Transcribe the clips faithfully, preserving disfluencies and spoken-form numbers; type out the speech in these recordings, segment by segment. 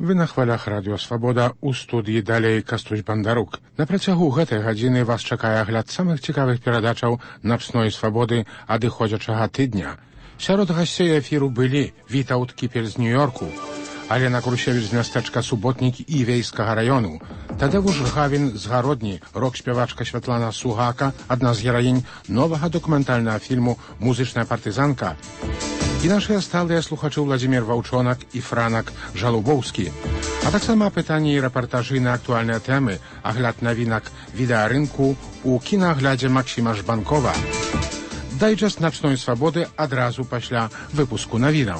Вы на хвалях радыё Свабода, у студыі далей Кастусь Бандарук. На працягу гэтай гадзіны вас чакае агляд самых цікавых перадачаў напсной свабоды адыходзячага тыдня. Сярод гасцей эфіру былі Вітаўт Кіпель з Нью-Йорку, Алена Крусевіч з мястэчка Суботнік і Вейскага раёну, Тадэвуш Гавін з Гародні, рок-спявачка Святлана Сугака, адна з гераінь новага дакументальнага фільму «Музычная партызанка», і нашыя сталыя слухачы Владзімір Ваўчонак і Франак Жалубоўскі. А таксама пытанні і рэпартажы на актуальныя тэмы, агляд навінак відэарынку у кінааглядзе Максіма Жбанкова. Дайджэст начной свабоды адразу пасля выпуску навінаў.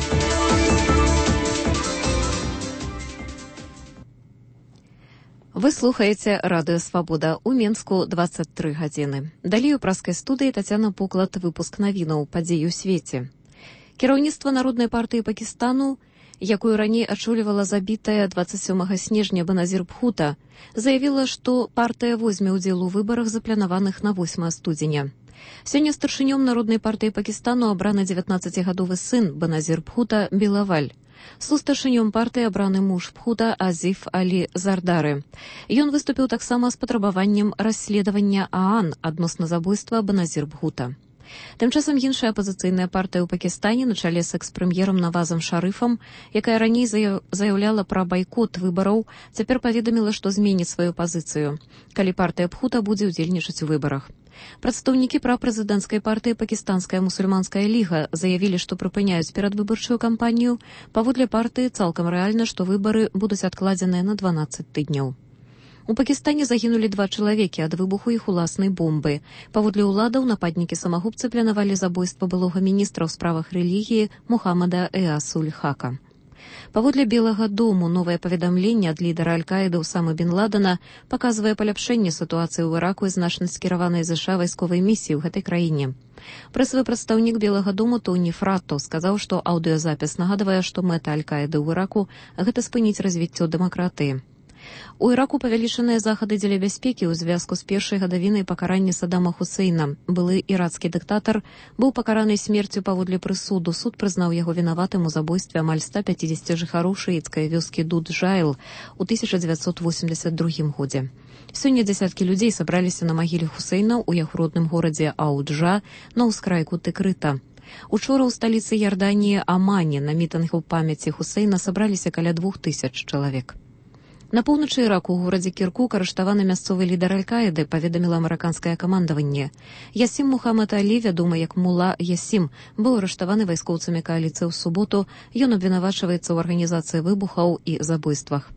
Вы слухаеце радыё Свабода. У Менску дваццаць тры гадзіны. Далей у праскай студыі Тацяна Пуклад, выпуск навінаў падзей у свеце. Кіраўніцтва Народнай партыі Пакістану, якую раней ачолівала забітая дваццаць сёмага снежня Беназір Бхута, заявіла, што партыя возьме ўдзел у выбарах, запланаваных на восьмае студзеня. Сёння старшынём Народнай партыі Пакістану абраны дзевятнаццацігадовы сын Беназір Бхута Белаваль. Сустаршынём партыі абраны муж Бхута Азіф Алі Зардары. Ён выступіў таксама з патрабаваннем расследавання ААН адносна забойства Беназір Бхута. Тым часам іншая апазіцыйная партыя ў Пакістане на чале з экс-прэм'ерам Навазам Шарыфам, якая раней заяўляла пра байкот выбараў, цяпер паведаміла, што зменіць сваю пазіцыю, калі партыя Бхута будзе ўдзельнічаць у выбарах. Прадстаўнікі прапрэзідэнцкай партыі Пакістанская мусульманская ліга заявілі, што прыпыняюць перадвыбарчую кампанію. Паводле партыі цалкам рэальна, што выбары будуць адкладзеныя на дванаццаць тыдняў. У Пакістане загінулі два чалавекі ад выбуху іх уласнай бомбы. Паводле ўладаў, нападнікі-самагубцы планавалі забойства былога міністра ў справах рэлігіі Мухаммада Эас-уль-Хака. Паводле Белага дому, новае паведамленне ад лідара Аль-Каіды Усамы бен Ладена паказвае паляпшэнне сітуацыі ў Іраку і значна скіраванай ЗША вайсковай місіі ў гэтай краіне. Прэсавы прадстаўнік Белага дому Тоні Фратто сказаў, што аўдыёзапіс нагадвае, што мэта Аль-Каіды ў Іраку – гэта спыніць развіццё дэмакратыі. У Іраку павялічаныя захады дзеля бяспекі ў звязку з першай гадавінай пакарання Саддама Хусейна. Былы ірацкі дыктатар быў пакараны смерцю паводле прысуду. Суд прызнаў яго вінаватым у забойстве амаль ста пяцідзесяці жыхароў шыіцкай вёскі Дуд-Джайл у тысяча дзевяцьсот восемьдесят другім годзе. Сёння дзясяткі людзей сабраліся на магіле Хусейна ў яго родным горадзе Ауджа на ўскрайку Тыкрыта. Учора ў сталіцы Ярданіі Амане на мітынг у памяці Хусейна сабраліся каля двух тысяч чалавек. На поўначы Іраку ў горадзе Кіркук арыштаваны мясцовы лідар Аль-Каіды, паведаміла амерыканскае камандаванне. Ясім Мухаммад Алі, вядомы як Мула Ясім, быў арыштаваны вайскоўцамі кааліцыі ў суботу. Ён абвінавачваецца ў арганізацыі выбухаў і забойствах.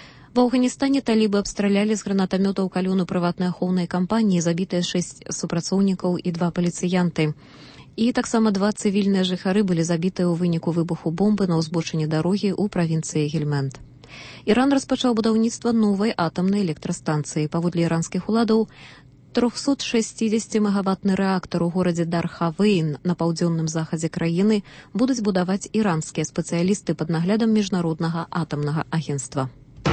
Ва Афганістане талібы абстралялі з гранатамётаў калёну прыватнай ахоўнай кампаніі, забітыя шэсць супрацоўнікаў і два паліцыянты. І таксама два цывільныя жыхары былі забітыя ў выніку выбуху бомбы на ўзбочыне дарогі ў правінцыі Гельманд. Іран распачаў будаўніцтва новай атамнай электрастанцыі. Паводле іранскіх уладаў, триста шестьдесят мегаваттны рэактар у горадзе Дархавейн на паўдзённым захадзе краіны будуць будаваць іранскія спецыялісты пад наглядам міжнароднага атамнага агенцтва.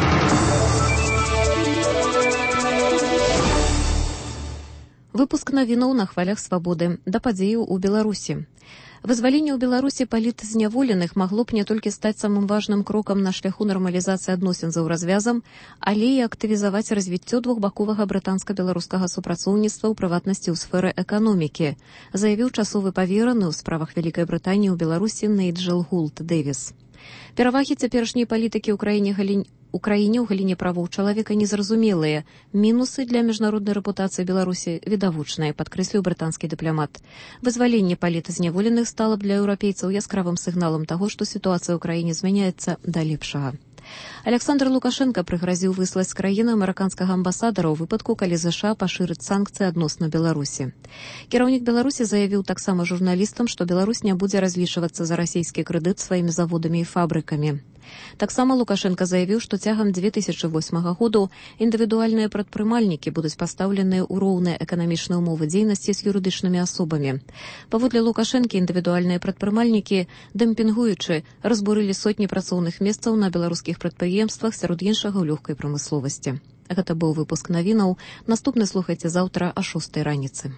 Выпуск навінаў на хвалях свабоды. Да падзеяў у Беларусі. Вызваленне ў Беларусі палітзняволеных магло б не толькі стаць самым важным крокам на шляху нармалізацыі адносін за ўразвязам, але і актывізаваць развіццё двухбаковага брытанска-беларускага супрацоўніцтва, ў прыватнасці ў сферы эканомікі, заявіў часовы павераны ў справах Вялікай Брытаніі ў Беларусі Нейджэл Гулт Дэвіс. Перавагі цяперашняй палітыкі ў краіне галіне У краіне ў галіне правоў чалавека незразумелыя. Мінусы для міжнароднай рэпутацыі Беларусі відавочныя, падкрэсліў брытанскі дыпламат. Вызваленне палітзняволеных стала б для еўрапейцаў яскравым сігналам таго, што сітуацыя ў краіне змяняецца да лепшага. Александр Лукашенко прыгразіў выслаць з краіны амерыканскага амбасадара ў выпадку, калі ЗША пашырыць санкцыі адносна Беларусі. Кіраўнік Беларусі заявіў таксама журналістам, што Беларусь не будзе разлічвацца за расійскі крэдыт сваімі заводамі і фабрыкамі. Таксама Лукашенко заявіў, што цягам две тысячы восьмага году індывідуальныя прадпрымальнікі будуць пастаўленыя ў роўныя эканамічныя ўмовы дзейнасці з юрыдычнымі асобамі. Паводле Лукашэнкі, індывідуальныя прадпрымальнікі, дэмпінгуючы, разбурылі сотні працоўных месцаў на беларускіх прадпрыемствах, сярод іншага ў лёгкай прамысловасці. Гэта быў выпуск навінаў. Наступны слухайце заўтра а шостай раніцы.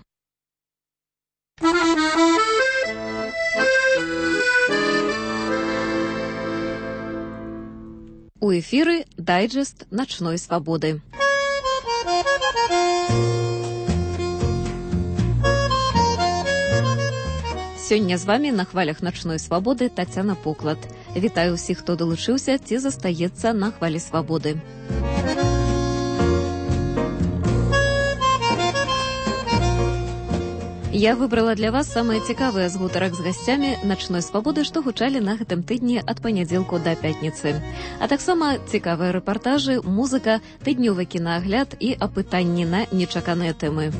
У эфіры дайджэст начной свабоды. Сёння з вамі на хвалях начной свабоды Тацяна Поклад. Вітаю ўсіх, хто далучыўся ці застаецца на хвалі свабоды. Я выбрала для вас самыя цікавыя з гутарак з гасцямі начной свабоды, што гучалі на гэтым тыдні ад панядзелку да пятніцы. А таксама цікавыя рэпартажы, музыка, тыднёвы кінаагляд і апытанні на нечаканыя тэмы.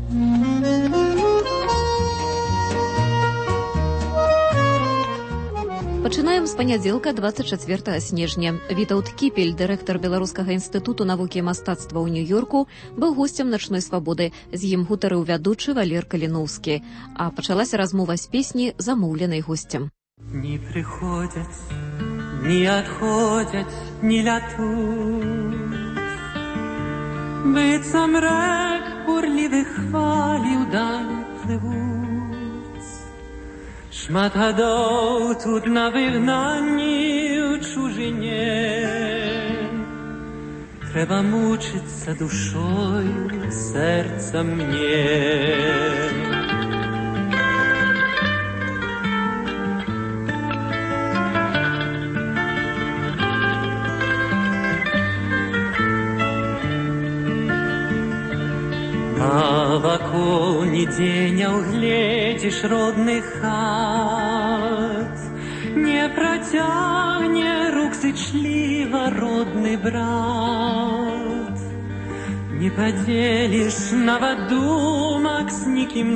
Пачынаем з панядзелка дваццаць чацвёртага снежня. Вітаўт Кіпель, дырэктар Беларускага інстытуту навукі і мастацтва ў Нью-Йорку, быў госцем начной свабоды. З ім гутарыў вядучы Валер Каліноўскі. А пачалася размова з песні, замоўленай госцем. Не прыходзяць, не адходзяць, не лятуць. Быццам рэк бурлівых хвалей удаль плывуць. Шмат гадоў тут на выгнанні ў чужыне. Трэба мучыцца душою, сэрцам мне. А вакол нідзе не ўгледзіш родных хат, не працягне рук зычліва родны брат, не падзеліш нават думак з нікім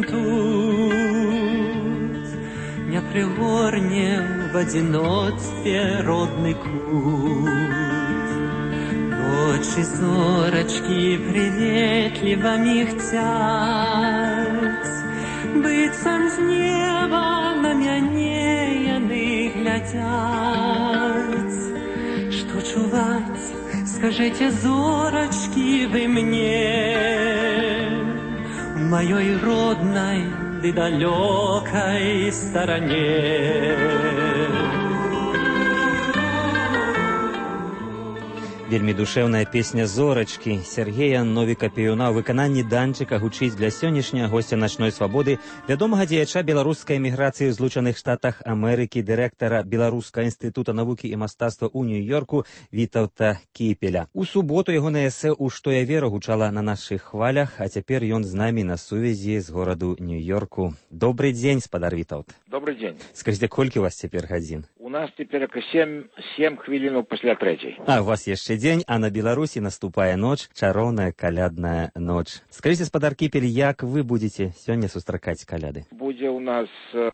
тут, не прыгорне в адзіноцтве родны кут. Очі зорачкі прыветліва мігцяць, быццам з неба на мяне яны глядзяць. Што чуваць, скажыце, зорачкі, вы мне, у маёй роднай ды далёкай старане. Вельмі душэўная песня «Зорачкі» Сергея Новіка-Піюна ў выкананні Данчыка гучыць для сённяшняга госця начной свабоды, вядомага дзеяча беларускай эміграцыі ў Злучаных Штатах Амерыкі, дырэктара Беларускага інстытута навукі і мастацтва ў Нью-Йорку Вітаўта Кіпеля. У суботу ягонае эсэ «У што я веру» гучала на нашых хвалях, а цяпер ён з намі на сувязі з гораду Нью-Йорку. Добрый дзень, спадар Вітаўт. Добрый дзень. Скажыце, колькі у вас цяпер гадзін? У нас цяпер сем, сем хвілінаў пасля трэцяй. А, у вас яшчэ дзень, а на Беларусі наступае ноч, чароўная калядная ноч. Скажыце, спадар Кіпель, як вы будзеце сёння сустракаць каляды? Будзе ў нас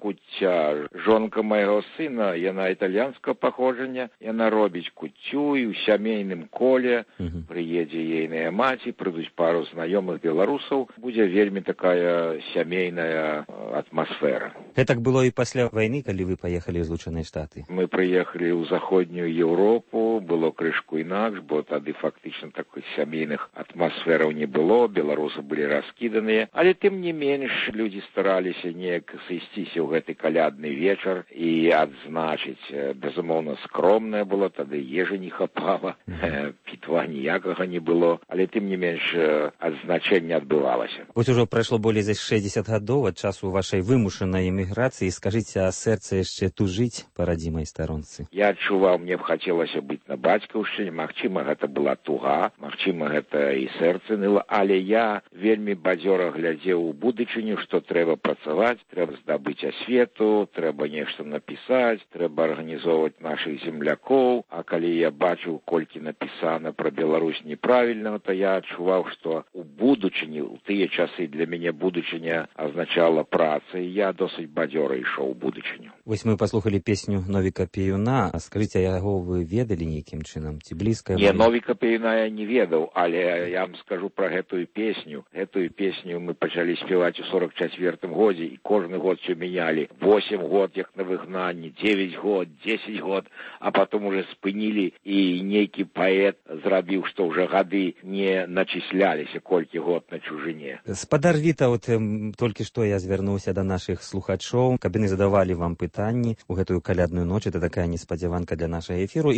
куцця. Жонка майго сына, яна італьянскага паходжання, яна робіць куццю і ў сямейным коле. Угу. Прыедзе ейная маці, прыйдуць пару знаёмых беларусаў. Будзе вельмі такая сямейная атмасфера. Гэтак было і пасля вайны, калі вы паехалі ў Злучаныя Штаты? Мы прыехалі ў заходнюю Еўропу, было крышку інакш, бо тады фактычна такой сямейных атмасфераў не было, беларусы былі раскіданыя, але тым не менш людзі стараліся неяк сысціся ў гэты калядны вечар і адзначыць. Безумоўна, скромная была, тады ежы не хапала, пітва ніякага не было, але тым не менш адзначэнне адбывалася. Вось ужо прайшло болей за шэсцьдзесят гадоў ад часу вашай вымушанай эміграцыі. Скажыце, а сэрца яшчэ тужыць па радзімай старонцы? Я адчуваў, мне б хацелася быць на бацькаўшчыне, магчыма, гэта была туга, магчыма, гэта і сэрца ныла, але я вельмі бадзёра глядзеў у будучыню, што трэба працаваць, трэба здабыць асвету, трэба нешта напісаць, трэба арганізоўваць нашых землякоў, а калі я бачыў, колькі напісана пра Беларусь неправільна, то я адчуваў, што у будучыні, у тыя часы для мяне будучыня азначала праца, і я досыць бадзёра ішоў у будучыню. Вось мы паслухалі песню Новіка-Піюна, а скажыце, яго вы ведалі нейкім чынам? Ці блізка? Не, Новіка-Піюна я не ведаў, але я вам скажу пра гэтую песню. Гэтую песню мы пачалі спяваць у сорок чацвёртым годзе, і кожны год все менялі. восемь год, як на выгнанні, девять год, десять год, а потом уже спынілі, і нейкі паэт зрабіў, што ўжэ гады не начисляліся, колькі год на чужыне. Спадар Вітаўт, толькі што я звярнуўся да нашых слухачоў, каб яны задавалі вам пытанні у гэтую калядную ноч. Это такая неспадзяванка для нашага эфіру, і ўжо прышло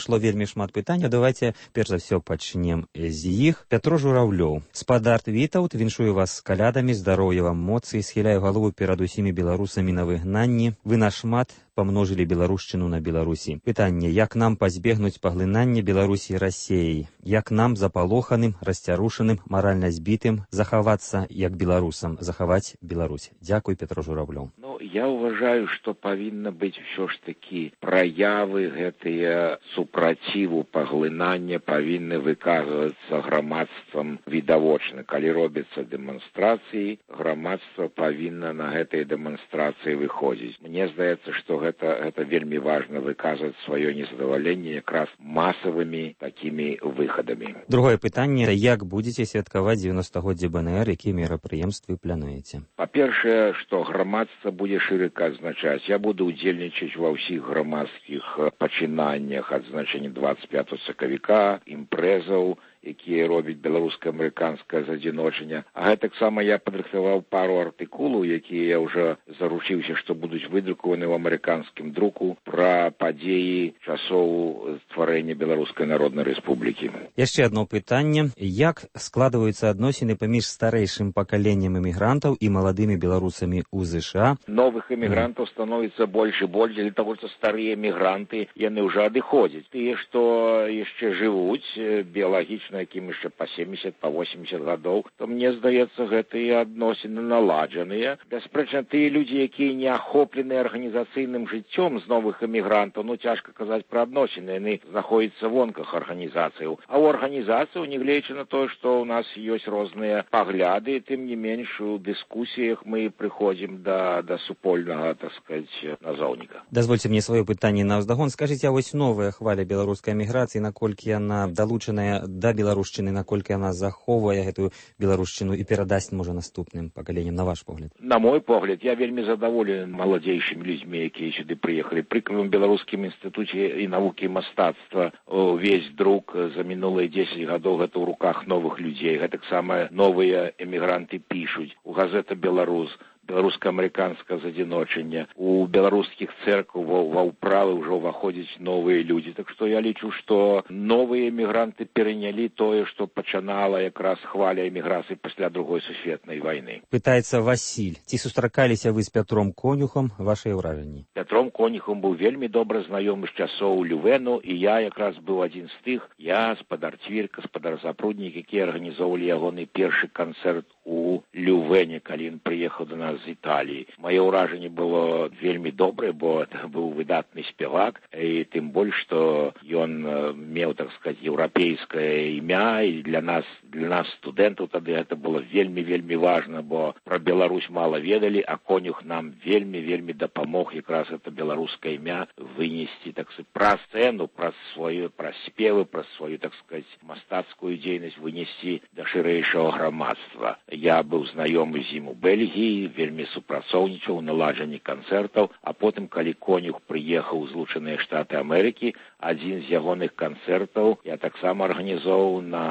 надышло вельмі шмат пытанняў. Давайте перш за ўсё пачнем з іх. Пятро Журавлёў. Спадар Вітаўт, віншую вас з калядамі, здароўя вам, моцы, схіляю галову перад усімі беларусамі на выгнанні. Вы нашмат памножылі беларушчыну на Беларусі. Пытанне, як нам пазбегнуць паглынання Беларусі Расеяй? Як нам, запалоханым, расцярушаным, маральна збітым, захавацца як беларусам, захаваць Беларусь? Дзякуй, Пятро Журавлёў. Ну, я уважаю, што павінна быць ўсё ж такі праявы гэтыя супраціву паглынання павінны выказвацца грамадствам відавочна. Калі робяцца дэманстрацыі, грамадства павінна на гэтай дэманстрацыі выходзіць. Мне здаецца, што гэта, гэта вельмі важна выказваць сваё незадаваленне якраз масавымі такімі выхадамі. Другое пытанне, як будзеце святкаваць дзевяностагоддзе БНР, якія мерапрыемствы плануеце? Па-першае, што грамадства будзе шырока адзначаць. Я буду удзельнічаць ва ўсіх грамадскіх пачынаннях адзначэння дваццаць пятага сакавіка, імпрэзаў, якія робіць беларуска-амерыканскае задзіночанне. А гэтаксама я падрыхтаваў пару артыкулаў, якія я ўжо заручыўся, што будуць выдрукаваны ў амерыканскім друку пра падзеі часоў стварэння Беларускай Народнай Рэспублікі. Яшчэ одно пытанне. Як складваюцца адносіны паміж старэйшым пакаленнем эмігрантаў і маладымі беларусамі ў ЗША? Новых эмігрантаў становіцца больш і больш, для таго, што старыя эмігранты, яны ўжо адыходзяць. Тыя, што яшчэ жывуць біялагічна, якім яшчэ па семьдесят, па восемьдесят гадоў, то мне здаецца, гэтыя адносіны наладжаныя. Бясспрэчна, тыя людзі, якія не ахоплены арганізацыйным жыццём з новых эмігрантаў, ну, цяжка казаць пра адносіны, яны знаходзяцца вонках арганізацыяў. А ў арганізацыяў, нягледзячы на тое, што ў нас ёсць розныя пагляды, тым не менш у дыскусіях мы прыходзім да, да супольнага, так сказаць, назоўніка. Дазвольце мне сваё пытанне наўздагон. Скажыце, а вось новая хваля беларускай эміграцыі, наколькі яна далучаная да беларушчыны, наколькі яна захоўвае гэтую беларушчыну і перадасць, можа, наступным пакаленням, на ваш погляд? На мой погляд, я вельмі задаволены маладзейшымі людзьмі, якія сюды прыехалі. Прыкладам, Беларускім інстытуце і навукі і мастацтва увесь друк за мінулыя дзесяць гадоў гэта ў руках новых людзей. Гэтаксама новыя эмігранты пішуць. У газета «Беларус» беларуска-амерыканскае задзіночанне. У беларускіх цэркваў ва ўправы ўжо ўваходзяць новыя людзі. Так што я лічу, што новыя эмігранты перанялі тое, што пачынала якраз хваля эміграцыі пасля другой сусветнай вайны. Пытаецца Васіль, ці сустракаліся вы з Пятром Конюхам, вашыя ўражанні? Пятром Конюхам быў вельмі добра знаёмы з часоў Лювену, і я якраз быў адзін з тых, я, спадар Цвірка, спадар Запруднік, якія арганізоўвалі ягоны першы канцэрт у Лювене, калі ён прыехаў до нас з Італіі. Маё ўражанне было вельмі добрае, бо это быў выдатны спевак, і тым больш, што ён меў, так сказаць, еўрапейскае імя, і для нас, для нас студэнтаў тады гэта было вельмі-вельмі важна, бо пра Беларусь мала ведалі, а Конюх нам вельмі-вельмі дапамог якраз гэта беларускае імя вынесці, так сказаць, пра сцэну, пра сваю, пра спевы, пра сваю, так сказаць, мастацкую дзейнасць вынесці да шырэйшага грамадства. Я быў знаёмы з ім у Бельгіі, вельмі супрацоўнічаў у наладжанні канцэртаў, а потым, калі Конюх прыехаў у Злучаныя Штаты Амерыкі, адзін з ягоных канцэртаў я таксама арганізоўваў на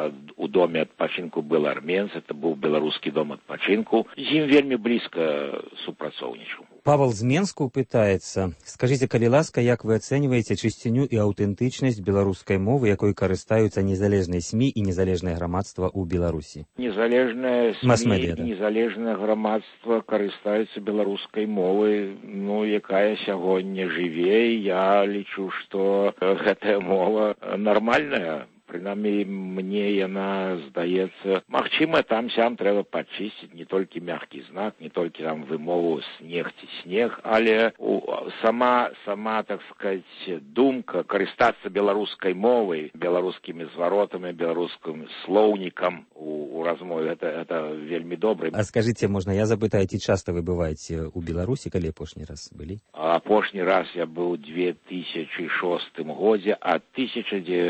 у доме адпачынку был арменц, это быў беларускі дом адпачынку, з ім вельмі блізка супрацоўнічаў. Павел з Менску пытаецца, скажыце, калі ласка, як вы ацэньваеце чысціню і аўтэнтычнасць беларускай мовы, якой карыстаюцца незалежныя СМІ і незалежнае грамадства ў Беларусі? Незалежнае СМІ і незалежнае грамадства карыстаюцца беларускай мовай, ну, якая сягоння жыве, я лічу, што гэтая мова нармальная. Прынамсі, мне яна здаецца, магчыма, там-сям трэба пачысціць не толькі мяккі знак, не толькі там вымову снег ці снег, але у, сама, сама, так сказаць, думка карыстацца беларускай мовай, беларускімі зваротамі, беларускім слоўнікам у, у размове, гэта, гэта вельмі добра. А скажыце, можна я запытаю, ці часта вы бываеце ў Беларусі, калі апошні раз былі? Апошні раз я быў у две тысячы шостым годзе, а тысяча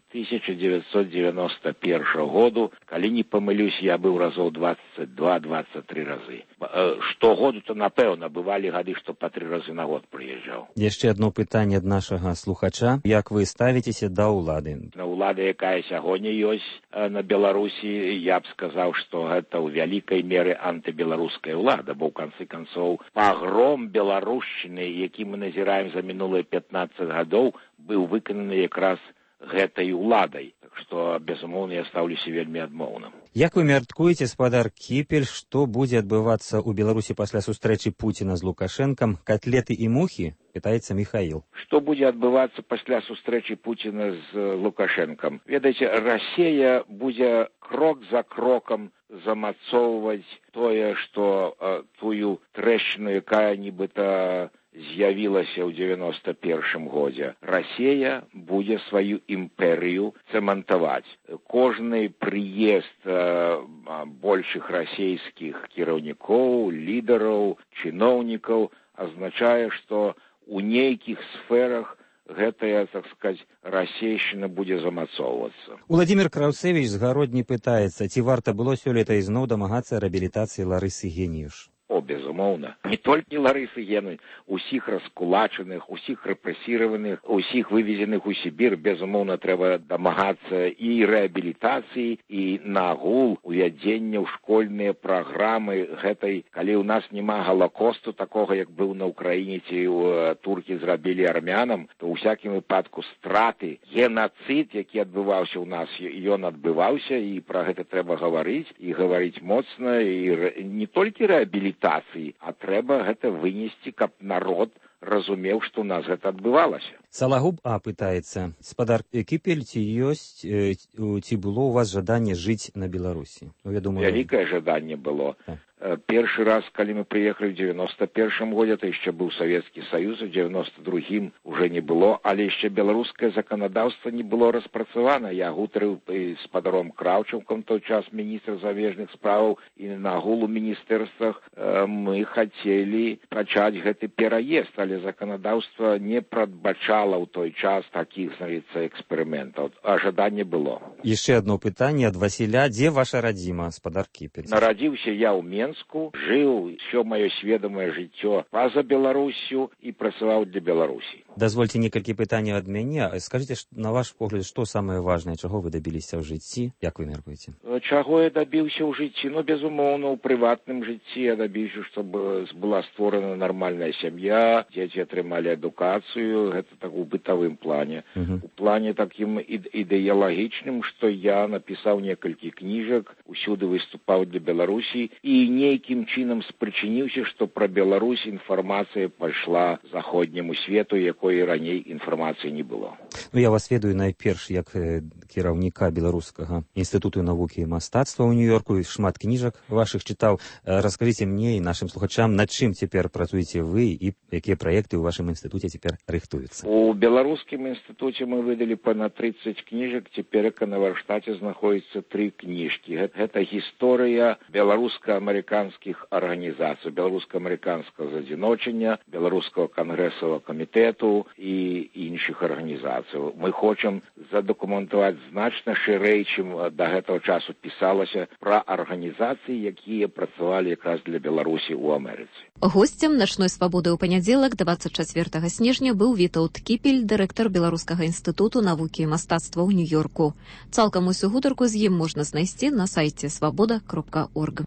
тысяча девятьсот девяносто первого году, калі не памылюсь, я быў разоў двадцать два двадцать три разы. Штогоду то напэўна бывалі гады, што па тры разы на год прыязджаў. Яшчэ одно пытанне ад нашага слухача. Як вы ставіцеся да ўлады? На ўлада, якая сягоння ёсць на Беларусі, я б сказаў, што гэта ў вялікай меры антыбеларуская ўлада, бо ў канцы канцоў пагром беларушчыны, які мы назіраем за мінулыя пятнаццаць гадоў, быў выкананы якраз гэтай уладай. Так што, безумоўна, я стаўлюся вельмі адмоўна. Як вы мяркуеце, спадар Кіпель, што будзе адбывацца ў Беларусі пасля сустрэчы Пуціна з Лукашэнкам? Котлеты і мухі? Пытаецца Михаил. Што будзе адбывацца пасля сустрэчы Пуціна з Лукашэнкам? Ведаеце, Расія будзе крок за крокам замацоўваць тое, што э, тую трэшчыну, якая нібыта з'явілася ў девяносто первым годзе. Расія будзе сваю імперыю цэмантаваць. Кожны прыезд э, большых расійскіх кіраўнікоў, лідараў, чыноўнікаў азначае, што у нейкіх сферах гэтая, так сказаць, расейшчына будзе замацоўвацца. Уладзімір Краўцевіч з Гародні пытаецца, ці варта было сёлета ізноў дамагацца рэабілітацыі Ларысы Геніюш? О, безумоўна. Не толькі Ларысы Геніюш, усіх раскулачаных, усіх рэпрэсіраваных, усіх вывезеных у Сібір, безумоўна, трэба дамагацца і рэабілітацыі, і нагул увядзення ў школьныя праграмы гэтай, калі ў нас няма галакосту такога, як быў на Ўкраіне, ці ў туркі зрабілі армянам, то ў всякім выпадку страты, генацыд, які адбываўся ў нас, ён адбываўся, і пра гэта трэба гаварыць, і гаварыць моцна, і не толькі рэабілітацыі, а трэба гэта вынесці, каб народ разумеў, што ў нас гэта адбывалася. Салагуб А пытаецца, спадар Кіпель, ці ёсць, ці было у вас жаданне жыць на Беларусі? Ну, я думаю... Вялікае жаданне было. Так. Першы раз, калі мы прыехалі ў девяносто первым годзе, то яшчэ быў Савецкі Саюз, у девяносто другім уже не было, але яшчэ беларускае заканадаўства не было распрацавана. Я гутарыў з спадаром Краўчукам, той час міністр замежных справаў, і на агулу міністэрствах мы хацелі пачаць гэты пераезд, але заканадаўства не прадбачала ў той час такіх, знаецца, эксперыментаў, а жаданне было. Яшчэ одно пытанне ад Васіля. Дзе ваша радзіма, спадар Кіпель? Нарадзіўся я ў Менску, жыў ўсё маё сведомае жыццё па-за Беларусю і працаваў для Беларусі. Дазвольце некалькі пытанняў ад мяне. Скажыце, на ваш погляд, што самае важнае, чаго вы дабіліся ў жыцці? Як вы мяркуеце? Чаго я дабіўся ў жыцці? Ну, безумоўна, у прыватным жыцці я дабіўся, щоб была створана нармальная сям'я, дзеці атрымалі адукацыю, гэта так у бытавым плане. Uh-huh. У плане такім ідэалагічным, што я напісаў некалькі кніжак, усюды выступаў для Беларусі і нейкім чынам спрычыніўся, што пра Беларусь інфармацыя пайшла заходняму свету, якой раней інфармацыі не было. Ну, я вас ведаю найперш як кіраўніка Беларускага інстытуту навукі і мастацтва ў Нью-Йорку, шмат кніжак вашых чытаў. Раскажыце мне і нашым слухачам, над чым цяпер працуеце вы і якія праекты ў вашым інстытуце цяпер рыхтуюцца? У беларускім інстытуце мы выдалі понад тридцать кніжак, цяпер на варштаце знаходзіцца тры кніжкі. Гэта гісторыя беларуска-амерыканскіх арганізацый, беларуска-амерыканскага задзіночання, беларускага кангрэсавага камітэту і іншых арганізацый. Мы хочам задакументаваць значна шырэй, чым да гэтага часу пісалася, пра арганізацыі, якія працавалі якраз для Беларусі ў Амерыцы. Госцем начной свабоды ў панядзелак двадцать чацвёртага снежня быў Вітаўт Кіпель, дырэктар Беларускага інстытуту навукі і мастацтва ў Нью-Йорку. Цалкам усю гутарку з ім можна знайсці на сайце свабода кропка орг.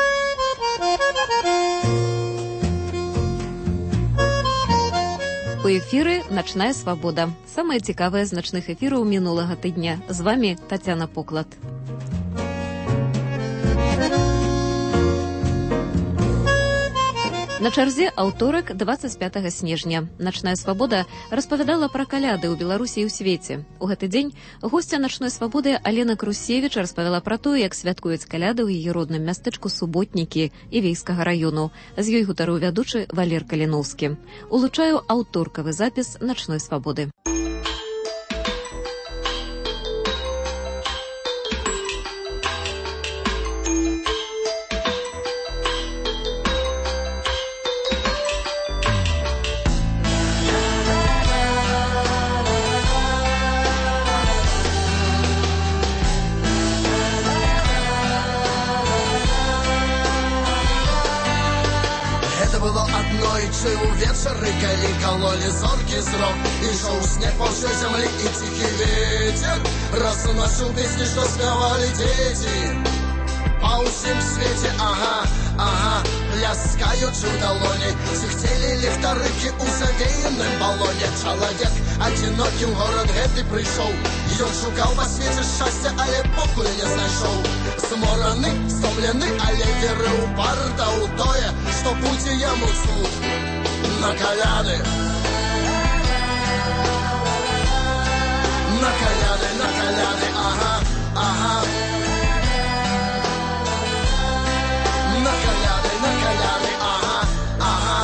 У эфіры «Начная свабода». Самае цікавае з начных эфіраў мінулага тыдня. З вамі Тацяна Поклад. На чарзе аўторак двадцать пятага снежня. Начная свабода распавядала пра каляды ў Беларусі і ў свеце. У гэты дзень госця начной свабоды Алена Крусевіч распавяла пра тое, як святкуюць каляды ў яе родным мястэчку Суботнікі Івейскага раёну. З ёй гутарыў вядучы Валер Каліноўскі. Улучаю аўторкавы запіс начной свабоды. Аднойчы увечары, калі калолі зоркі зрок, ішоў снег па ўсёй зямлі і ціхі ветер разносіў песні, што спявалі дзеці па ўсім свеце. Ага, ага, пляскаючы ў далоні, сіхцелі ліхтарыкі ў завеяным балоне. Чалавек адзінокі ў горад гэты прыйшоў, ён шукаў па свеце шчасця, але покуль не знайшоў. Змораны, стомлены, але верыў упарта ў тое, што будзе яму цуд на каляды. На каляды, на каляды, ага, ага. На каляды, на каляды, ага, ага.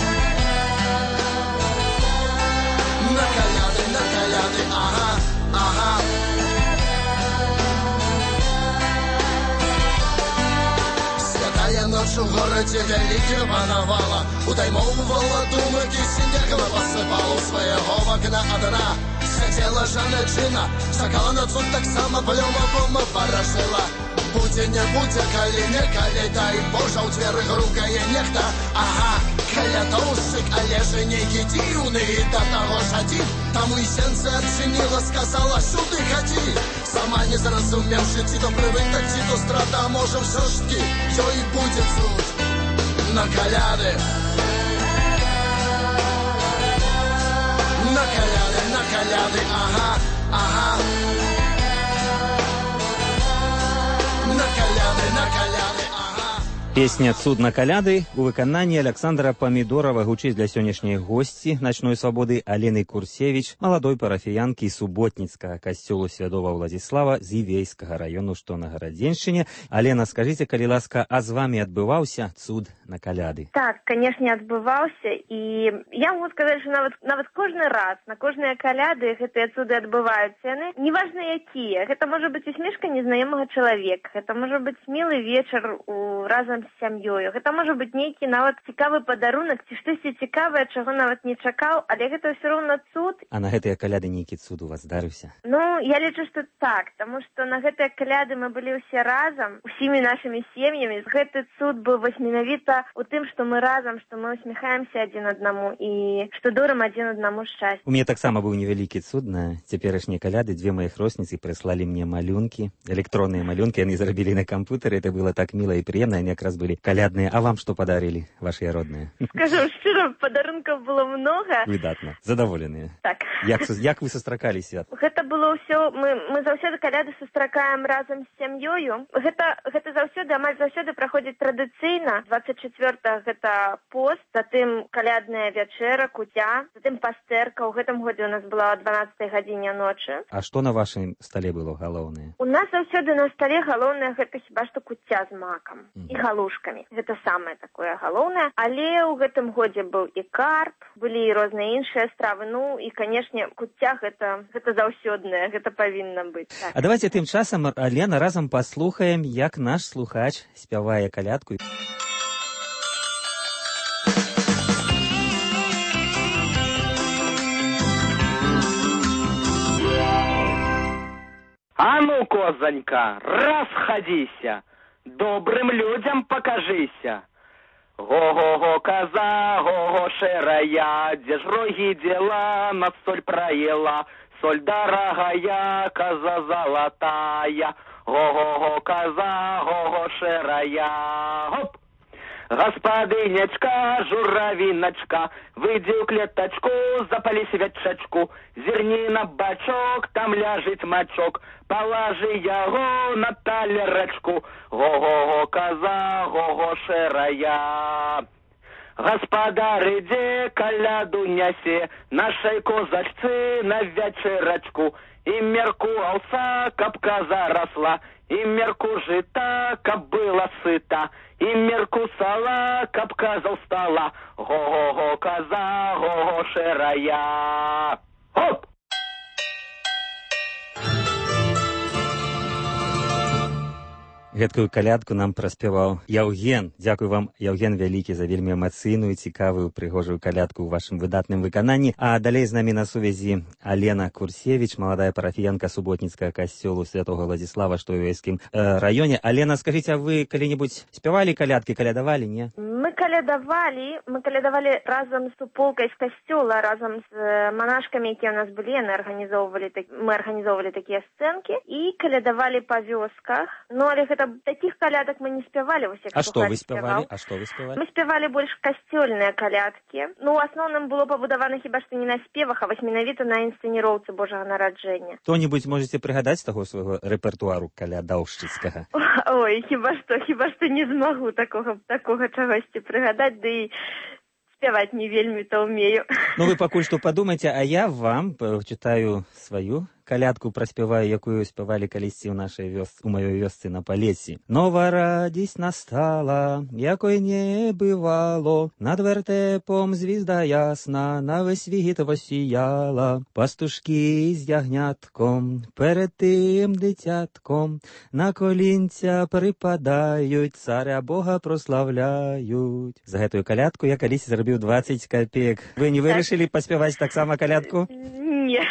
На каляды, на каляды, ага, ага. Святая ноч у горадзе вялікі панавала, утаймоўвала думкі, снегам пасыпала ў свайго вакна адна. Сядзела жанчына, чакала на цуд, таксама плёмаком парашыла. Будзе, не будзе, калі не, калі, дай Божа, ў дзверы грукае нехта. Ага, калядоўшчык, але ж нейкі дзіўны, і да таго ж адзін. Таму і сенцы адчыніла, сказала, сюды хадзі. Сама не зразумеўшы, ці то прывытак, ці то страта, можа ўсё ж такі ёй будзе цуд на каляды. На каляды, на каляды, ага, ага. На каляды, на каляды, ага. Песня «Цуд на каляды» у выкананні Александра Памідорава гучыць для сённяшняй госці «Начной свабоды» Алены Курсевіч, маладой парафіянкі суботніцкага касцёлу святого Владзіслава з Івейскага раёну, што на Гарадзеншчыне. Алена, скажыце, калі ласка, а з вамі адбываўся цуд на каляды? Так, канешне, адбываўся, і я могу сказаць, што нават, нават кожны раз, на кожныя каляды гэтыя цуды адбываюцца. Яны, неважна якія, гэта можа быць усмешка незнаёмага чалавека, гэта можа быць мілы вечар у разам з сям'ёю. Гэта можа быць нейкі нават цікавы падарунак ці штосьці цікавае, чаго нават не чакаў, але гэта ўсё роўна цуд. А на гэтыя каляды нейкі цуд у вас здарыўся? Ну, я лічу, што так, таму што на гэтыя каляды мы былі ўсе разам, усімі нашымі сем'ямі. Гэты цуд быў вось менавіта у тым, што мы разам, што мы усміхаемся адзін аднаму і што дорым адзін аднаму шчасце. У мяне таксама быў невялікі цуд на цяперашнія каляды. Две маіх росніцы прыслалі мне малюнкі, электронныя малюнкі, яны зрабілі на кампутары. Это было так міла і прыемна, яны якраз былі калядныя. А вам што падарылі вашыя родныя? Скажу шчыра, падарункаў было многа. Выдатна, задаволеныя. Так. Як, як вы сустракалі свят? Гэта было ўсё, мы, мы заўсёды каляды сустракаем разам з сям'ёю. Гэта, гэта заўсёды, амаль заўсёды праходзіць традыцыйна. дваццаць чацвёртага гэта пост, затым калядная вячэра, куця, затым пастэрка. У гэтым годзе у нас была о дванаццатай гадзіне ночы. А што на вашым стале было галоўнае? У нас заўсёды на стале галоўнае гэта хіба што куця з макам mm. і галушкамі. Гэта самае такое галоўнае. Але ў гэтым годзе быў і карп, былі і розныя іншыя стравы. Ну і, канешне, куця гэта, гэта заўсёднае, гэта павінна быць. Так. А давайте тым часам, Алена, разам паслухаем, як наш слухач спявае калядку. А ну, козонька, расходися, добрым людям покажися. Го-го-го, коза, го-го, шерая, где ж роги дела, над соль проела, соль дорогая, коза золотая. Го-го-го, коза, го-го, шерая, хоп! Господынечка, журавиночка, выйди в клеточку, запали свечечку, зерни на бачок, там ляжет мачок, положи его на талерочку. Го-го-го, коза, го-го, шерая. Господар, иди коляду неси, нашей козачцы на вечерочку, и мерку овса, каб коза росла, и мерку жита, каб была сыта, и мерку сала, каб коза встала. Го-го-го, коза, го-го, шерая. Хоп! Гэткую калядку нам праспяваў Яўген. Дзякую вам, Яўген, вялікі за вельмі эмацыйную, цікавую, прыгожую калядку ў вашым выдатным выкананні. А далей з намі на сувязі Алена Курсевіч, маладая парафіянка суботніцкага касцёлу святого Владзіслава, што ў Войскім э, раёне. Алена, скажыце, а вы калі-небудзь спявалі калядкі, калядавалі, не? Мы калядавалі, мы калядавалі разам з суполкай з касцёла, разам з манашкамі, якія ў нас былі, яны арганізоўвалі, мы арганізоўвалі такія сцэнкі і калядавалі па вёсках. Ну, але гэта таких калядак мы не спявалі. Вось, а што вы спявалі? А што вы спявалі? Мы спявалі больш касцёльныя калядкі. Ну, у асноўным было пабудавана хіба што не на спевах, а вось менавіта на інсцэніроўцы Божага нараджэння. Хто-небудзь можаце прыгадаць таго свайго рэпертуару калядаўшчыцкага? Ой, хіба што, хіба што не змагу такога, такога чагосьці прыгадаць, ды і спяваць не вельмі-то ўмею. Ну, вы пакуль што падумайце, а я вам чытаю сваю калядку, праспяваю, якую спявалі калісьці ў нашай вёсцы, у маёй вёсцы на Палесі. Нова радість настала, якой не бывало, над вертепом звізда ясна, на весь світ восіяла. Пастушки з ягнятком, перед тим дитятком, на колінця припадають, царя Бога прославляють. За гэтую калядку я калісь зрабіў дваццаць копеек. Вы не вырашылі паспяваць таксама калядку? Не.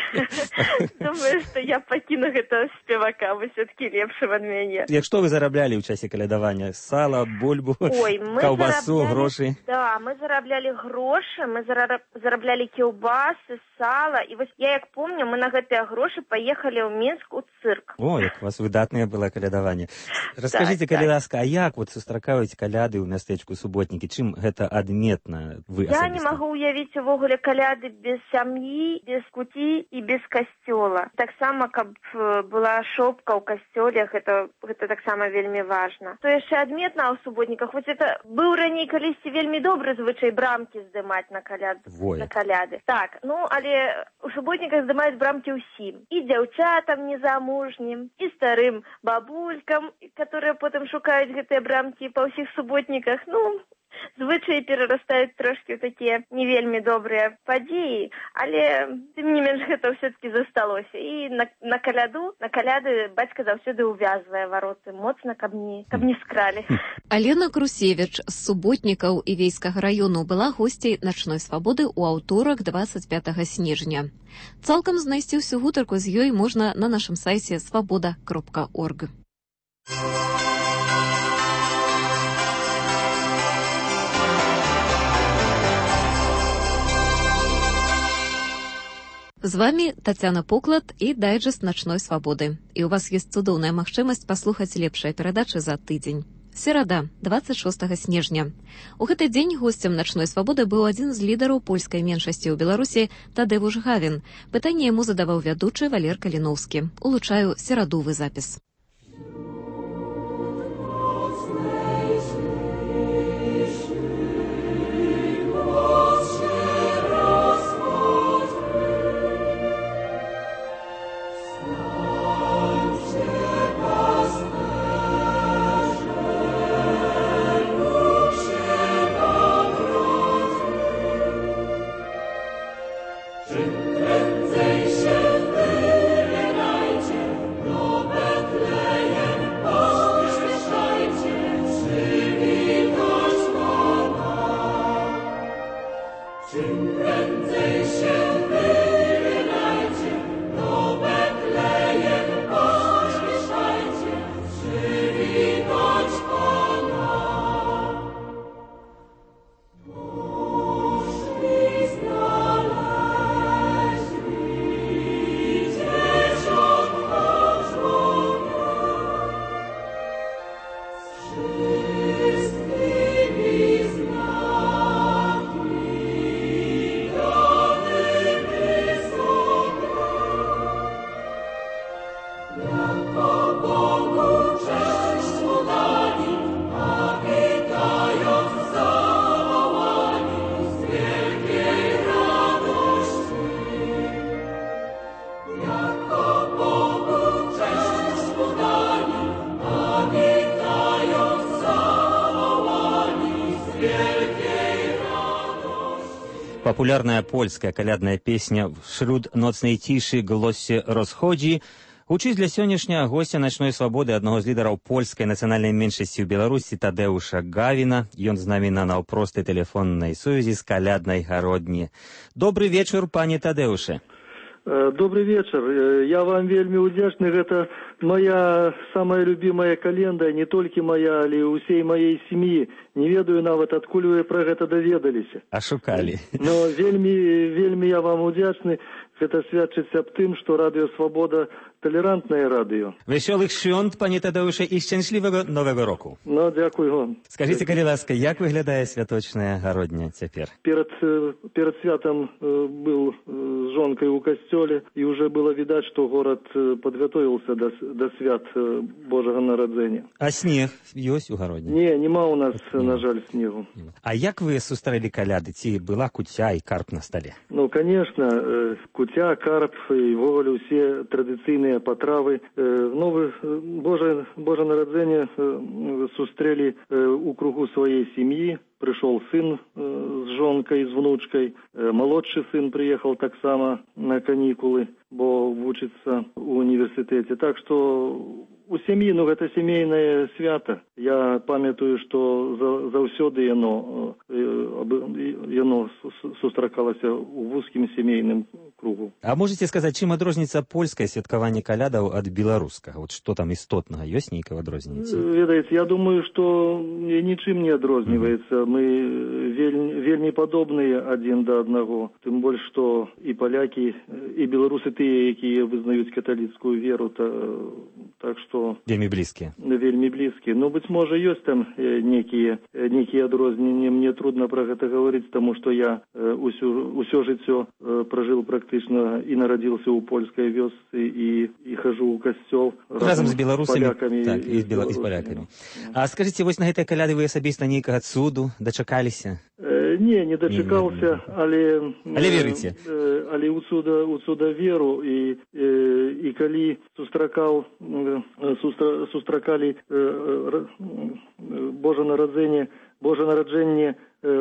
Думаю, што я пакіну гэтага спевака, вы все-таки лепшым ад мяне. Як што вы зараблялі ў часе калядавання? Сала, бульбу, Ой, мы каўбасу, зарабляли, грошы? Да, мы зараблялі грошы, мы зараб, зараблялі каўбасы, сала. І вось я як помню, мы на гэтыя грошы паехалі ў Мінск у цырк. О, як у вас выдатнае было калядаванне. Раскажыце, так, калі так. ласка, а як вот сустракаюць каляды ў мястэчку Суботнікі? Чым гэта адметна? Вы Я асабіста? не магу ўявіць увогуле каляды без сям'і, без куці і без касцёла. Таксама, каб была шопка ў касцёле, гэта, гэта таксама вельмі важна. То яшчэ адметна ў суботніках, хоць это быў раней калісьці вельмі добры звычай брамкі здымаць на каляды. На каляды. Так, ну, але у суботніках здымаюць брамкі ўсім. І дзяўчатам незамужнім, і старым бабулькам, которые потым шукаюць гэтыя брамкі па ўсіх суботніках. Ну, звычаі перарастаюць трошкі ў такія не вельмі добрыя падзеі, але тым не менш гэта ўсё-таки засталося. І на, на каляду, на каляды бацька заўсёды ўвязвае вароты моцна, каб не, каб не скралі. Алена Крусевіч з суботнікаў Івейскага раёну была госцей начной свабоды ў аўторак дваццаць пятага снежня. Цалкам знайсці ўсю гутарку з ёй можна на нашым сайце свабода кропка орг. З вами Тацяна Поклад і дайджэст начной свабоды. І у вас ёсць цудоўная магчымасць паслухаць лепшыя перадачы за тыдзень. Серада, дваццаць шостага снежня. У гэты дзень госцем начной свабоды быў адзін з лідараў польскай меншасці ў Беларусі Тадэвуш Гавін. Пытанне яму задаваў вядучы Валер Каліноўскі. Улучаю серадовы запіс. Популярная польская колядная песня «Вśród nocnej ciszy голосе rozchodzi» Гучыць для сённяшняга госця начной свабоды аднаго з лідараў польскай нацыянальнай меншасці ў Беларусі Тадэуша Гавіна. Ён з намі на наўпростай тэлефоннай сувязі з каляднай гародні. Добры вечар, пане Тадэуше. Добрый вечер. Я вам вельмі удзячны. Гэта моя самая любимая календа, не толькі моя, але ўсей маёй сям'і. Не ведаю нават, адкуль вы пра гэта даведаліся. А шукалі. Но вельмі, вельмі я вам удзячны. Гэта сведчыць аб тым, што радыё «Свабода» толерантнае радыё. Веселых швёнт, пане Тадэуше, і шчаслівага новага року. Ну, дзякую вам. Скажыце, калі ласка, як выглядае святочная гародня цяпер? Перад, перад святам был з жонкай у касцёле, і уже было відаць, што горад падгатовіўся да, да свят Божага нараджэння. А снег ёсць у гародні? Не, нема у нас, на жаль, снегу. А як вы сустрэлі каляды? Ці была куця і карп на стале? Ну, конечно, куця, карп і ввогуле ўсе традыцыйныя патравы. Новы Божа, Божа нараджэнне сустрэлі у кругу сваёй сям'і. Прыйшоў сын з жонкай, з внучкай. Малодшы сын прыехаў таксама на канікулы, бо вучыцца ў універсітэце. Так што у сям'і, ну, гэта сямейнае свята. Я памятаю, што заўсёды яно, яно сустракалася ў вузкім сямейным кругу. А можете сказаць, чым адрозніцца польскае святкаванне калядаў ад беларускага? Вот што там істотнага? Ёсць нейкае адрозненне? Ведаеце, я думаю, што нічым не адрозніваецца. Мы вельмі, вельмі падобныя адзін да аднаго. Тым больш, што і палякі, і беларусы тыя, якія вызнаюць каталіцкую веру, та, так што... Вельмі блізкія. Вельмі блізкія. Ну, быць можа, ёсць там некія, некія адрозненні. Мне трудно пра гэта гаварыць, таму што я усё, усё жыццё пражыў практычна і нарадзіўся ў польскай вёсцы і, і хожу ў касцёл разам з беларусамі, палякамі, так, і, і, з, і з палякамі. А скажыце, вось на гэтай каляды вы асабіста нейкага цуду дачакаліся? Э, не, не дачакаўся, але... Але верыце? Э, але ў цуда, ў цуда веру, і, э, і калі сустракаў, сустра, сустракалі э, Божа нараджэнне, Божа нараджэнне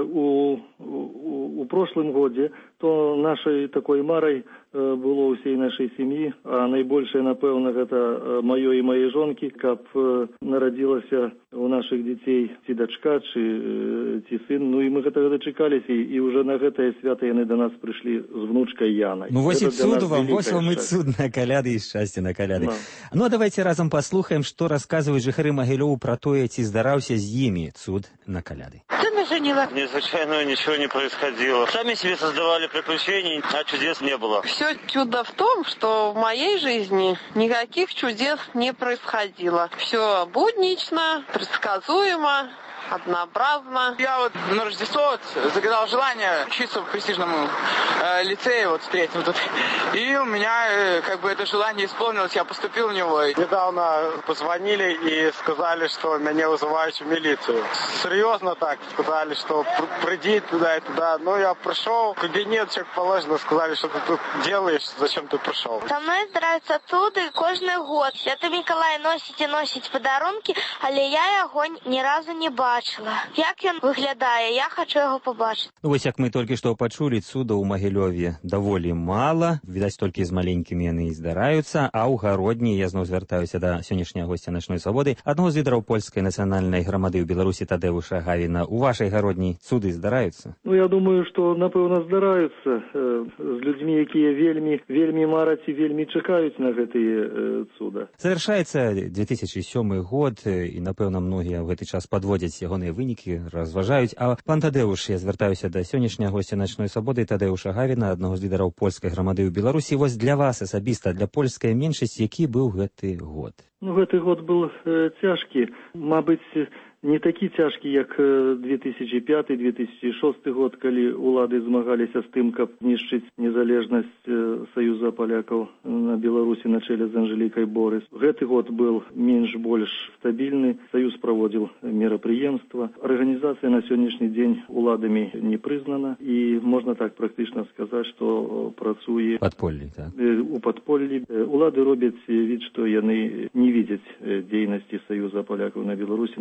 у, у, у прошлым годзе, то нашай такой марай было ўсей нашай сям'і, а найбольшае, напэўна, гэта маё і маёй жонкі, каб нарадзілася у нашых дзяцей ці дачка, ці, ці сын. Ну і мы гэтага дачакаліся, і, і уже на гэтае свята яны да нас прыйшлі з внучкай Янай. Ну вось і цуду вам, вось вам і цудная каляды і шчасце на каляды. No. Ну а давайте разам паслухаем, што расказваюць жыхары Магілёў пра тое, ці здараўся з імі цуд на каляды. Незвычайного ничего не происходило. Сами себе создавали приключений, а чудес не было. Все чудо в том, что в моей жизни никаких чудес не происходило. Все буднично, предсказуемо, однообразно. Я вот на Рождество вот загадал желание учиться в престижном э, лицее, вот в третьем тут. И у меня э, как бы это желание исполнилось, я поступил в него. Недавно позвонили и сказали, что меня вызывают в милицию. Серьезно так, сказали, что приди туда и туда. Ну, я пришел, в кабинет, как положено, сказали, что ты тут делаешь, зачем ты пришел. Со мной нравится оттуда каждый год. Святый Миколай носит и носит подарунки, але я его ни разу не бачила. Як ён выглядае, я хочу яго пабачыць. Ну, вось як мы толькі што пачулі, цудаў у Магілёве даволі мала, відаць, толькі з маленькімі яны і здараюцца, а ў гародні, я зноў звяртаюся да сённяшняга госця начной свабоды, аднаго з лідараў польскай нацыянальнай грамады ў Беларусі Тадэуша Гавіна. У вашай гародні цуды здараюцца? Ну, я думаю, што, напэўна, здараюцца э, з людзьмі, якія вельмі, вельмі мараць і вельмі чакаюць на гэтыя э, цуда. Завяршаецца две тысячы сёмы год, і, напэўна, многія ў гэты час падводзяць ягоныя вынікі, разважаюць. А пан Тадэуш, я звяртаюся да сённяшняга госця начной свабоды Тадэуша Гавіна, аднаго з лідараў польскай грамады ў Беларусі. Вось для вас асабіста, для польскай меншасці, які быў гэты год? Ну, гэты год быў э, цяжкі. Мабыць, не такі цяжкі, як две тысячи пятый — две тысячи шесты год, калі улады змагаліся з тым, каб знішчыць незалежнасць Саюза палякаў на Беларусі на чэле з Анжэлікай Борыс. Гэты год быў менш-больш стабільны. Саюз праводзіў мерапрыемства. Арганізацыя на сённяшні дзень уладамі не прызнана, і можна так практычна сказаць, што працуе падполлі, так? У падполлі. Улады робяць від, што яны не видяць дзейнасці Саюза палякаў на Беларусі на чэле з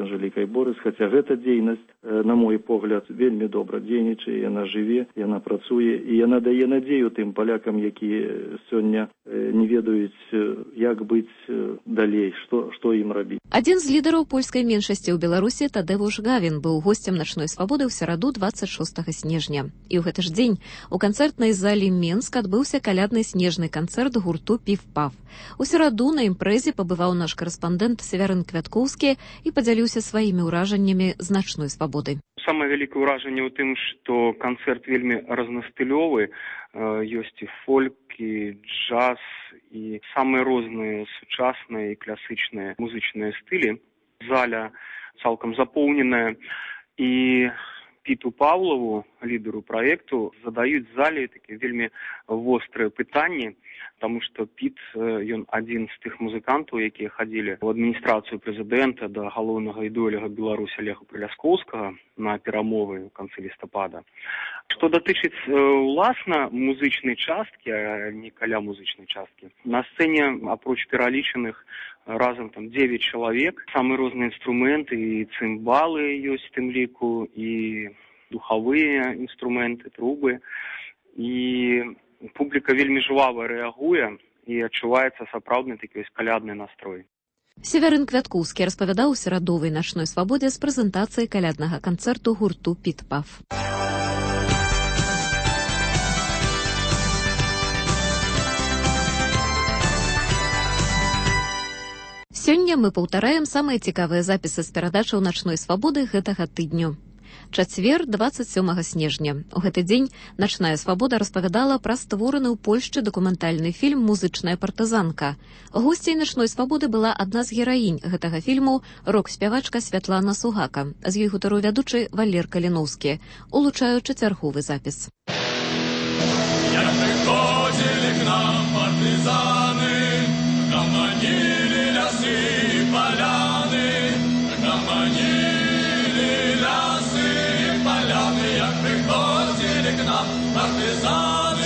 Анжелікай Борыс, хаця гэта дзейнасць, на мой погляд, вельмі добра дзейнічае, яна жыве, яна працуе, і яна дае надзею тым палякам, якія сёння не ведаюць, як быць далей, што, што ім рабіць. Адзін з лідараў польскай меншасці ў Беларусі, Тадеуш Гавін, быў госцем начной свабоды ў сераду двадцать шостага снежня. І ў гэты ж дзень у канцэртнай залі Менск адбыўся калядны снежны канцэрт гурту «Піф-паф». У сераду на імпрэзе пабываў наш карэспандэнт Севярын Квяткоўскі і падзяліўся сваімі ўражаннямі з начной свабоды. Самае вялікае ўражанне ў тым, што канцэрт вельмі разнастылёвы, ёсць і фольк, і джаз, і самыя розныя сучасныя і класычныя музычныя стылі. Заля цалкам запоўненая, і Піту Паўлаву, лідару праекту, задаюць зале такія вельмі вострыя пытанні, таму што Піт, ён адзін з тых музыкантаў, якія хадзілі ў адміністрацыю прэзідэнта да галоўнага ідэоляга Беларусі Олега Прыляскоўскага на перамовы ў канцы лістапада. Што датычыць уласна музычнай часткі, а не каля музычнай часткі, на сцэне, апроч пералічаных, разам там дзевяць чалавек, самыя розныя інструменты, і цымбалы ёсць у тым ліку, і духавыя інструменты, трубы, і публіка вельмі жвава рэагуе, і адчуваецца сапраўдны такі вось калядны настрой. Севярын Квяткоўскі распавядаў у серадовай начной свабодзе з прэзентацыяй каляднага канцэрту гурту «Піф-паф». Сёння мы паўтараем самыя цікавыя запісы з перадачаў начной свабоды гэтага тыдню. Чацвер, двадцать сёмага снежня. У гэты дзень начная свабода распавядала пра створаны ў Польшчы дакументальны фільм «Музычная партызанка». Госцей начной свабоды была адна з гераінь гэтага фільму, рок-спявачка Святлана Сугака. З ёй гутарыў вядучы Валер Каліноўскі, улучаючы чарговы запіс. Як прыходзілі к нам партызаны, гаманілі лясы і паляны, гаманілі лясы і паляны, як прыходзілі к нам партызаны.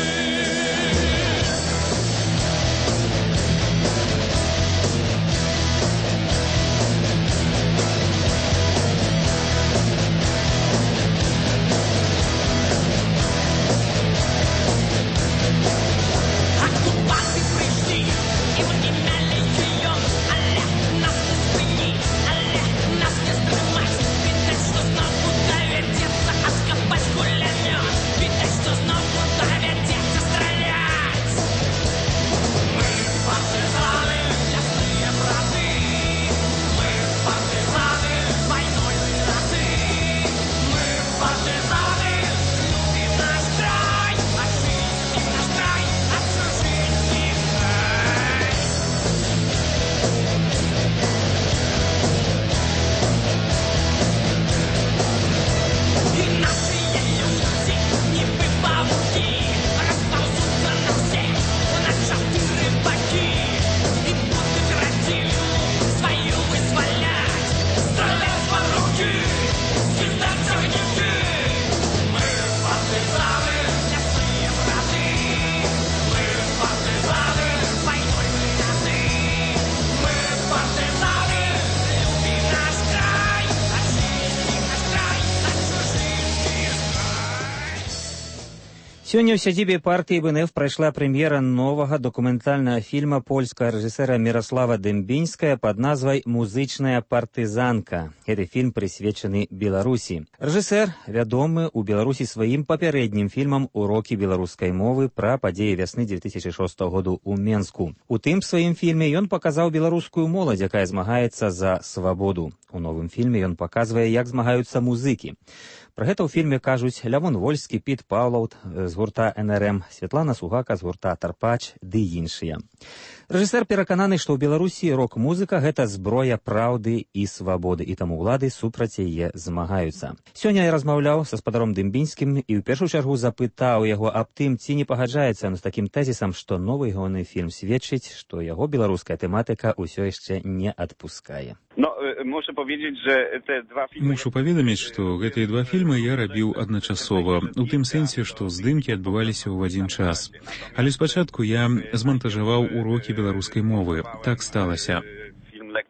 Сёння ў сядзібе партыі БНФ прайшла прэм'ера новага дакументальнага фільма польскага рэжысэра Міраслава Дэмбінская пад назвай «Музычная партызанка». Гэты фільм прысвечаны Беларусі. Рэжысэр вядомы ў Беларусі сваім папярэднім фільмам «Урокі беларускай мовы» пра падзеі вясны две тысячи шостого году ў Менску. У тым сваім фільме ён паказаў беларускую моладзь, якая змагаецца за свабоду. У новым фільме ён паказвае, як змагаюцца музыкі. Пра гэта ў фільме кажуць Лявон Вольскі, Піт Паўлаў з гурта эн эр эм, Святлана Сугака з гурта Тарпач ды іншыя. Рэжысэр перакананы, што ў Беларусі рок-музыка – гэта зброя праўды і свабоды, і таму ўлады супраць яе змагаюцца. Сёння я размаўляў са спадаром Дэмбінскім і ў першую чаргу запытаў яго аб тым, ці не пагаджаецца ён з такім тэзісам, што новы ягоны фільм сведчыць, што яго беларуская тэматыка ўсё яшчэ не адпускае. No, muszę powiedzieć, że te dwa filmy... Muszę паведаміць, што гэтыя два фільмы я рабіў адначасова, у тым сэнсе, што здымкі адбываліся ў адзін час. Але спачатку я змантажаваў урокі беларускай мовы. Так сталася.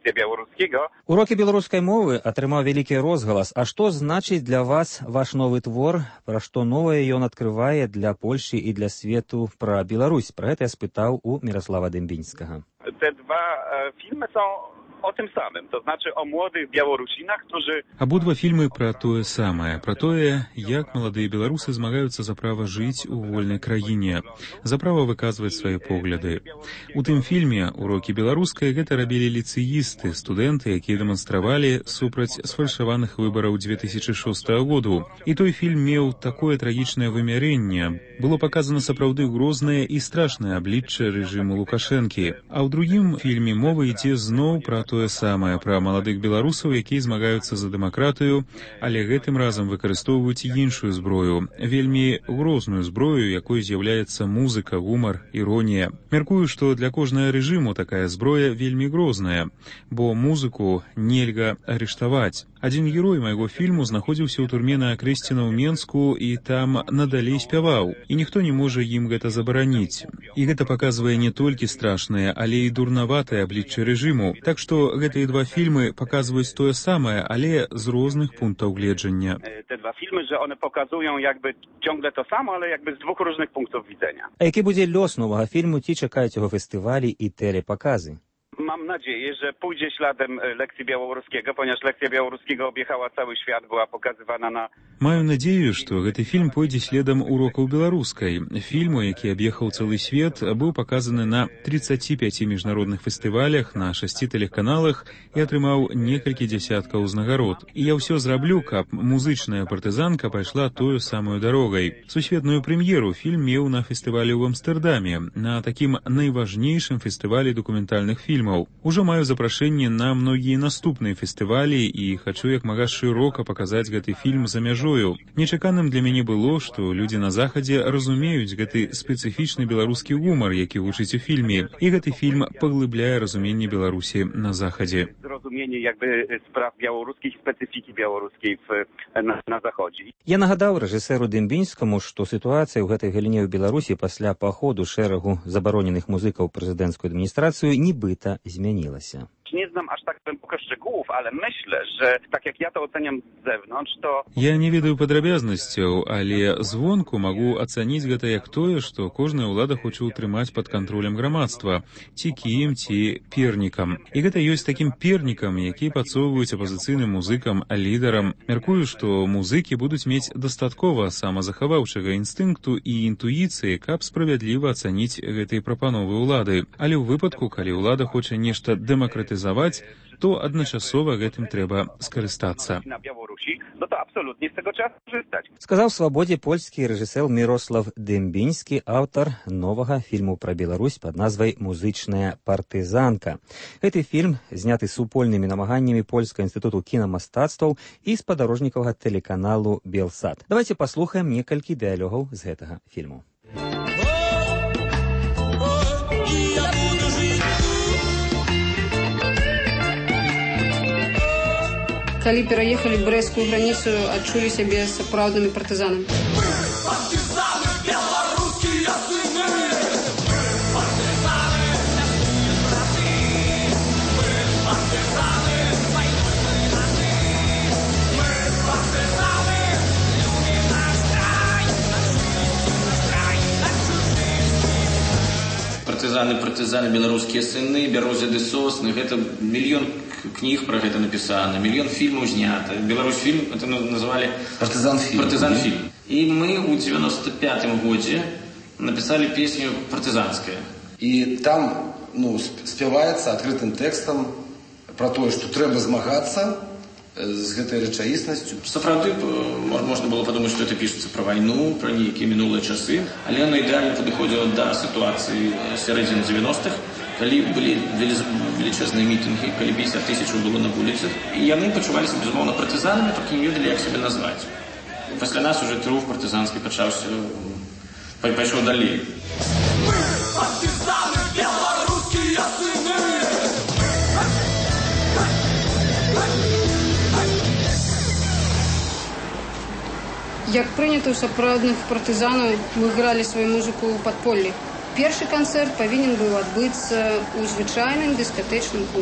lekcję białoruskiego. Урокі беларускай мовы атрымаў вялікі розгалас. А што значыць для вас ваш новы твор? Пра што новае ён адкрывае для Польші і для свету пра Беларусь? Пра гэта я спытаў у Мірослава Дębińskiego. Te dwa e, filmy są o tym samym, to znaczy o młodych Białorusinach, którzy... Абодва фільмы пра тое самае, пра тое, як маладыя беларусы змагаюцца за права жыць у вольнай краіне, за права выказваць свае погляды. У тым фільме «Урокі беларускай» гэта рабілі ліцэісты, студэнты, якія дэманстравалі супраць сфальшаваных выбараў две тысячы шостага году. І той фільм меў такое трагічнае вымярэнне. Было паказана сапраўды грознае і страшнае аблічча рэжыму Лукашэнкі. А ў другім фільме мова ідзе зноў пра тое самае, пра маладых беларусаў, якія змагаюцца за дэмакратыю, але гэтым разам выкарыстоўваюць іншую зброю, вельмі грозную зброю, якой з'яўляецца музыка, гумар, іронія. Мяркую, што для кожнага рэжыму такая зброя вельмі грозная, бо музыку нельга арыштаваць. Адзін герой майго фільму знаходзіўся ў турме на Акрэсціна ў Менску і там надалей спяваў, і ніхто не можа ім гэта забараніць. І гэта паказвае не толькі страшнае, але і дурнаватае аблічча рэжыму. Так што гэтыя два фільмы паказваюць тое самае, але з розных пунктаў гледжання. Te dwa filmy, że one pokazują jakby ciągle to samo, ale jakby z dwóch różnych punktów widzenia. А які будзе лёс новага фільму, ці чакаюць яго фестывалі і тэлепаказы? Mam nadzieję, że pójdzie śladem lekcji białoruskiego, ponieważ lekcja białoruskiego objechała cały świat, była pokazywana na... Маю надзею, што гэты фільм пойдзе следам урокаў беларускай. Фільму, які аб'ехаў цэлы свет, быў паказаны на тридцати пяти міжнародных фестывалях, на шасці тэлеканалах і атрымаў некалькі дзясяткаў узнагарод. І я ўсё зраблю, каб музычная партызанка пайшла тою самую дарогай. Сусветную прэм'еру фільм меў на фестывалі ў Амстэрдаме, на такім найважнейшым фестывалі дакументальных фільмаў. Ужо маю запрашэнне на многія наступныя фестывалі і хачу як мага шырока паказаць гэты фільм за мяжою. Нечаканым для мяне было, што людзі на захадзе разумеюць гэты спецыфічны беларускі гумар, які гучыць у фільме, і гэты фільм паглыбляе разуменне Беларусі на захадзе. Zrozumienie jakby spraw białoruskich, specyfiki białoruskiej w, na, na zachodzie. Я нагадаў рэжысэру Дębińskiemu, што сітуацыя ў гэтай галіне ў Беларусі пасля паходу шэрагу забароненых музыкаў прэзідэнцкую адміністрацыю нібыта змянілася. Nie znam aż tak głęboko szczegółów, ale myślę, że tak jak ja to oceniam z zewnątrz, to... Я не ведаю падрабязнасцяў, але звонку магу ацаніць гэта як тое, што кожная ўлада хоча ўтрымаць пад кантролем грамадства, ці кіем, ці пернікам. І гэта ёсць такім пернікам, які падсоўваюць апазіцыйным музыкам, лідарам. Мяркую, што музыкі будуць мець дастаткова самазахаваўчага інстынкту і інтуіцыі, каб справядліва ацаніць гэтыя прапановы ўлады. Але ў выпадку, калі ўлада хоча нешта дэмакратызаваць, то адначасова гэтым трэба скарыстацца. Сказаў свабодзе польскі рэжысер Мірослав Дębiński, аўтар новага фільму пра Беларусь пад назвай «Музычная партызанка». Гэты фільм зняты супольнымі намаганнямі Польскага інстытуту кінамастацтваў і спадарожнікавага тэлеканалу «Белсат». Давайте паслухаем некалькі дыялогаў з гэтага фільму. Калі пераехалі брэсцкую граніцу, адчулі сябе сапраўднымі партызанамі. Партызаны, беларускія сыны! Партызаны, браты! Мы партызаны, вайной браты! Мы партызаны, любі наш край! Наш край, наш чужы! Партызаны, партызаны, беларускія сыны, бярозы сосны, гэта мільён кніг про гэта напісана, мільён фільмаў знята. Беларусь фільм это называлі партызан фільм. Партызан фільм. І мы ў девяносто пятым годзе напісалі песню партызанская. І там ну, спяваецца адкрытым тэкстам про тое, што трэба змагацца з гэтай рэчаіснасцю. Сапраўды можна было падумаць, што это пішацца пра вайну, пра нейкія мінулыя часы, але яно ідэальна падыходзіла да сітуацыі сярэдзіны девяностых, калі былі велічэзныя мітынгі, калі пятьдесят тысячаў было на вуліцах. І яны пачуваліся, безумоўна, партызанамі, толькі не ведалі, як сябе назваць. Пасля нас уже труф партызанскі пачаўся, пайшоў далей. Мы партызаны, беларускія сыны! Як прынята ў сапраўдных партызанаў, мы гралі сваю музыку ў падполлі. Першы канцэрт павінен быў адбыцца ў звычайным дыскатэчным клубе.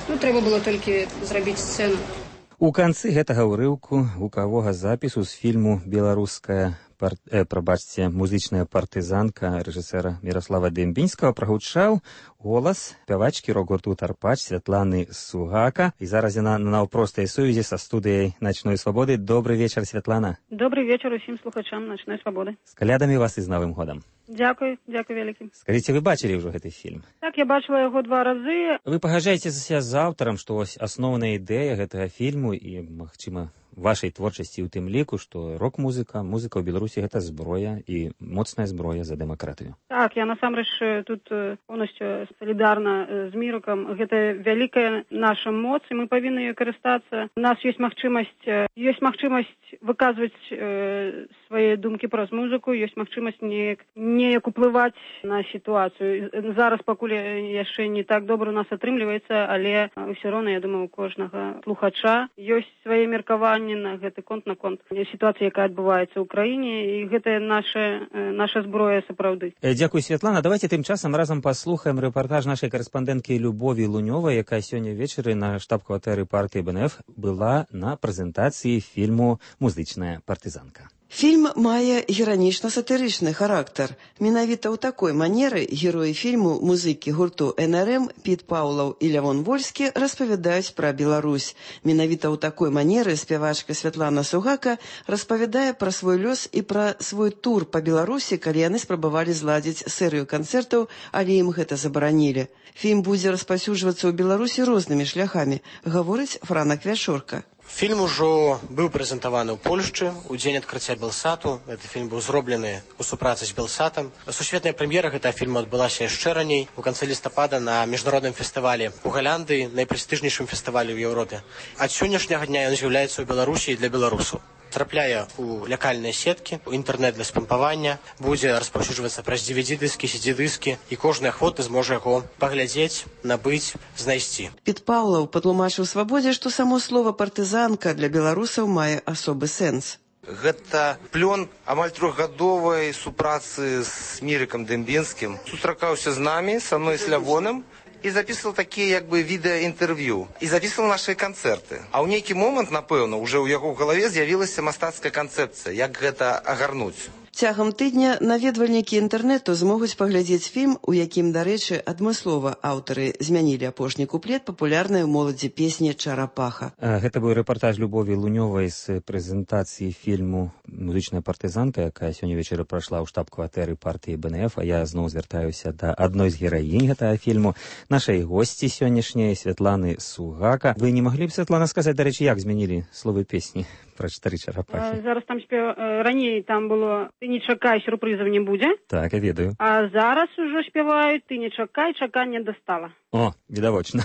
Ну, трэба было толькі зрабіць сцэну. У канцы гэтага ўрыўку гукавога запісу з фільму «Беларуская пар... э, прабачце, музычная партызанка» рэжысэра Міраслава Дэмбінскага прагучаў голас спявачкі рок-гурту «Тарпач» Святланы Сугака. І зараз яна на наўпростай сувязі са студыяй «Начной свабоды». Добрый вечар, Святлана. Добрый вечар усім слухачам «Начной свабоды». З калядамі вас і з Новым годам. Дзякуй, дзякуй вялікі. Скажыце, вы бачылі ўжо гэты фільм? Так, я бачыла яго два разы. Вы пагаджаецеся з аўтарам, што ось асноўная ідэя гэтага фільму і, магчыма, вашай творчасці ў тым ліку, што рок-музыка, музыка ў Беларусі гэта зброя і моцная зброя за дэмакратыю. Так, я насамрэч тут поўнасцю салідарна з Мірукам. Гэта вялікая наша моц, і мы павінны ёй карыстацца. У нас ёсць магчымасць, ёсць магчымасць выказваць э, свае думкі праз музыку, ёсць магчымасць неяк, неяк уплываць на сітуацыю. Зараз пакуль яшчэ не так добра у нас атрымліваецца, але ўсё роўна, я думаю, у кожнага слухача ёсць свае меркаванні на гэты конт, на конт сітуацыі, якая адбываецца ў краіне, і гэта наша, наша зброя сапраўды. Дзякуй, Святлана. Давайте тым часам разам паслухаем рэпартаж нашай карэспандэнткі Любові Лунёвай, якая сёння вечары на штаб-кватэры партыі Бэ Эн Эф была на прэзентацыі фільму «Музычная партызанка». Фільм мае іранічна-сатырычны характар. Менавіта ў такой манеры героі фільму, музыкі гурту Эн Эр Эм Піт Паўлаў і Лявон Вольскі распавядаюць пра Беларусь. Менавіта ў такой манеры спявачка Святлана Сугака распавядае пра свой лёс і пра свой тур па Беларусі, калі яны спрабавалі зладзіць серыю канцэртаў, але ім гэта забаранілі. Фільм будзе распаўсюджвацца ў Беларусі рознымі шляхамі, гаворыць Франак Вяшорка. Фільм ужо быў прэзентаваны ў Польшчы ў дзень адкрыцця Белсату. Гэты фільм быў зроблены ў супрацы з Белсатам. Сусветная прэм'ера гэтага фільму адбылася яшчэ раней, у канцы лістапада на міжнародным фестывалі ў Галандыі, найпрэстыжнейшым фестывалі ў Еўропе. Ад сённяшняга дня ён з'яўляецца ў Беларусі і для беларусаў. Трапляе ў лякальныя сеткі, у інтэрнэт для спампавання, будзе распаўсюджвацца праз ди ви ди-дыскі, си ди-дыскі, і кожны ахвотны зможа яго паглядзець, набыць, знайсці. Піт Паўлаў патлумачыў Свабодзе, што само слова «партызанка» для беларусаў мае асобы сэнс. Гэта плён амаль трохгадовай супрацы з Мірыкам Дэмбінскім. Сустракаўся з намі, са мной з Лявоном, і записывал такія як бы відэаінтэрв'ю, і записывал нашыя канцэрты. А ў нейкі момант, напэўна, уже ў яго ў галаве з'явілася мастацкая канцэпцыя, як гэта агарнуць. Цягам тыдня наведвальнікі інтэрнэту змогуць паглядзець фільм, у якім, дарэчы, адмыслова аўтары змянілі апошні куплет папулярнай у моладзі песні «Чарапаха». Гэта быў рэпартаж Любові Лунёвай з прэзентацыі фільму «Музычная партызанка», якая сёння вечары прайшла ў штаб-кватэры партыі Бэ Эн Эф, а я зноў звяртаюся да адной з гераінь гэтага фільму, нашай госці сённяшняй Святланы Сугака. Вы не маглі б, Святлана, сказаць, дарэчы, як змянілі словы песні пра чатыры чарапахі? Зараз там спеў... Раней там было «Ты не чакай, сюрпрызаў не будзе». Так, я ведаю. А зараз ужо спяваюць «Ты не чакай, чаканне дастала». О, відавочна.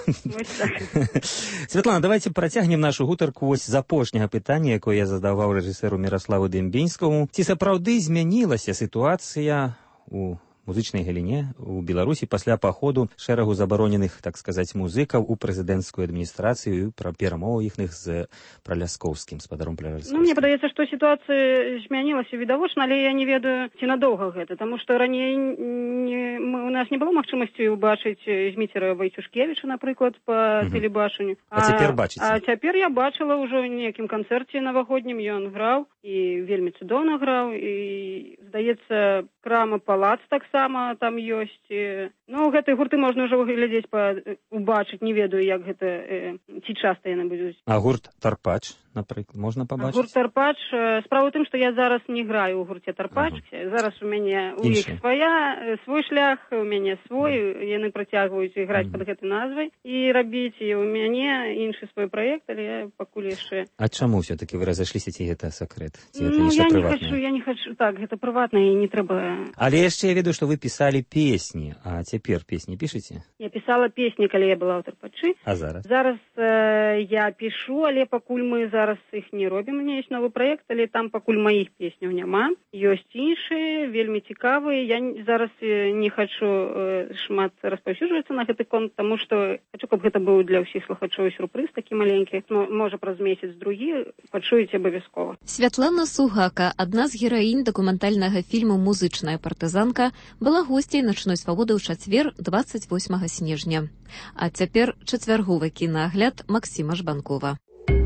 Так. Святлана, давайте працягнем нашу гутарку вось з апошняга пытання, якое я задаваў рэжысэру Міраславу Дэмбінскаму. Ці сапраўды змянілася сітуацыя у музычнай галіне у Беларусі пасля паходу шэрагу забароненых, так сказаць, музыкаў у прэзідэнцкую адміністрацыю пра перамову іхных з Праляскоўскім, спадаром Праляскоўскім? Ну, мне падаецца, што сітуацыя змянілася відавочна, але я не ведаю, ці надоўга гэта, таму што раней не, мы, у нас не было магчымасці ўбачыць Зміцера Вайцюшкевіча, напрыклад, па тэлебачанню. А, а цяпер бачыце? А цяпер я бачыла ўжо ў нейкім канцэрце навагоднім, ён граў, і вельмі цудоўна граў, і, здаецца, крама Палац таксама там ёсць. Ну, гэтыя гурты можна ўжо выглядзець, убачыць, не ведаю, як гэта, ці часта яны будуць. А гурт «Тарпач», напрыклад, можна пабачыць? Гурт «Тарпач», справа ў тым, што я зараз не граю ў гурце «Тарпач». Ага. Зараз у мяне у іх свая, свой шлях, у мяне свой, яны працягваюць іграць ага. пад гэтай назвай і рабіць, і у мяне іншы свой праект, але я пакуль яшчэ... А чаму ўсё-такі вы разышліся, ці гэта сакрэт? Ці гэта ну, нешта я прыватнае? не хачу, я не хачу, так, гэта прыватна і не трэба... Але яшчэ я ведаю, што вы пісалі песні, а цяпер песні пішаце? Я пісала песні, калі я была ў «Тарпачы». А зараз? Зараз э, я пішу, але пакуль мы зараз іх не робім. У меня ёсць новы праект, але там пакуль маіх песняў няма. Ёсць іншыя, вельмі цікавыя. Я зараз не хачу э, шмат распаўсюджвацца на гэты конт, таму што хачу, каб гэта быў для ўсіх слухачоў сюрпрыз такі маленькі. Ну, можа, праз месяц-другі пачуеце абавязкова. Святлана Сугака, адна з гераінь дакументальнага фільму «Музычная партызанка», была госцей «Начной свабоды» ў чацвер. чацвер двадцать восьмага снежня. А цяпер чацвярговы кінаагляд Максіма Жбанкова.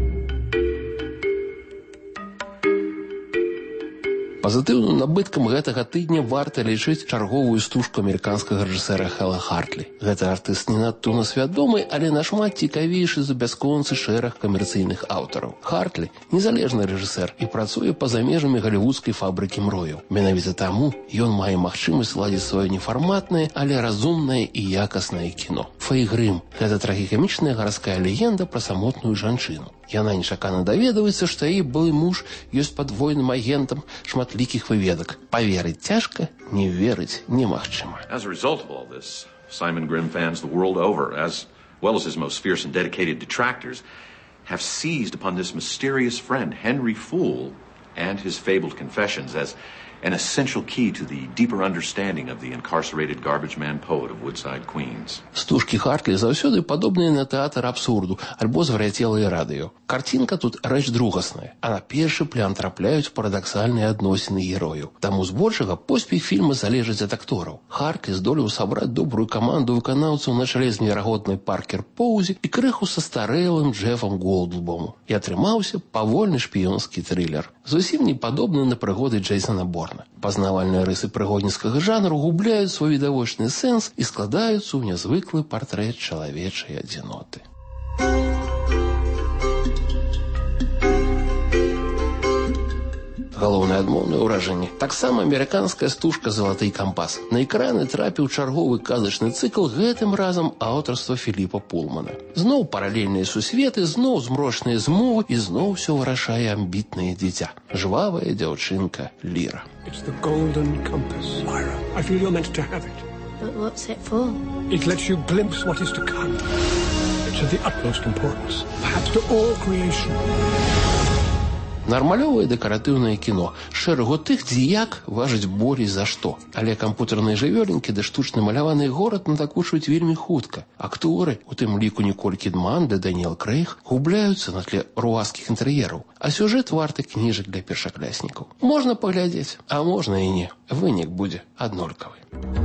Пазітыўным набыткам гэтага тыдня варта лічыць чарговую стужку амерыканскага рэжысэра Хэла Хартлі. Гэты артыст не надта свядомы, але нашмат цікавейшы за бясконцы шэраг камерцыйных аўтараў. Хартлі – незалежны рэжысэр і працуе па-за межамі галівудскай фабрыкі мрояў. Менавіта таму ён мае магчымасць ладзіць сваё нефарматнае, але разумнае і якаснае кіно. «Фэй Грым» – гэта трагікамічная гарадская легенда пра самотную жанчыну. Яна нечакана даведваецца, што яе былы муж ёсць падвойным агентам шматлікіх выведак. Паверыць цяжка, не верыць немагчыма. As a result of all this, Simon Grimm fans the world over, as well as his most fierce and dedicated detractors, have seized upon this mysterious friend, Henry Fool, and his fabled confessions as an essential key to the deeper understanding of the incarcerated garbage man poet of Woodside, Queens. Стужкі Хартлі заўсёды падобныя на тэатр абсурду альбо звар'яцелае радыё. Карцінка тут рэч другасная, а на першы план трапляюць парадаксальныя адносіны герояў. Таму збольшага поспех фільма залежыць ад актораў. Хартлі здолеў сабраць добрую каманду выканаўцаў на чале з неверагоднай Паркер Поузі і крыху састарэлым Джефам Голдлбом. І атрымаўся павольны шпіёнскі трылер, зусім не падобны на прыгоды Джейсона Борна. Пазнавальныя рысы прыгодніцкага жанру губляюць свой відавочны сэнс і складаюцца ў нязвыклы партрэт чалавечай адзіноты. Галоўнае адмоўнае ўражанне таксама амерыканская стужка «Залаты кампас». На экраны трапіў чарговы казачны цыкл, гэтым разам аўтарства Філіпа Пулмана. Зноў паралельныя сусветы, зноў змрочныя змовы і зноў усё вырашае амбітнае дзіця. Жвавая дзяўчынка Ліра. It's the golden compass, Lyra. I feel you're meant to have it. But what's it for? It lets you glimpse what is to come. It's of the utmost importance, perhaps to all creation. Нармалёвае дэкаратыўнае кіно. Шэрагу тых, дзе як важыць болей за што. Але кампутарныя жывёлінкі ды штучна маляваны горад надакучваюць вельмі хутка. Акторы, у тым ліку Ніколь Кідман ды Даніэл Крэйг, губляюцца на тле руаскіх інтэр'ераў. А сюжэт варты кніжак для першакляснікаў. Можна паглядзець, а можна і не. Вынік будзе аднолькавы.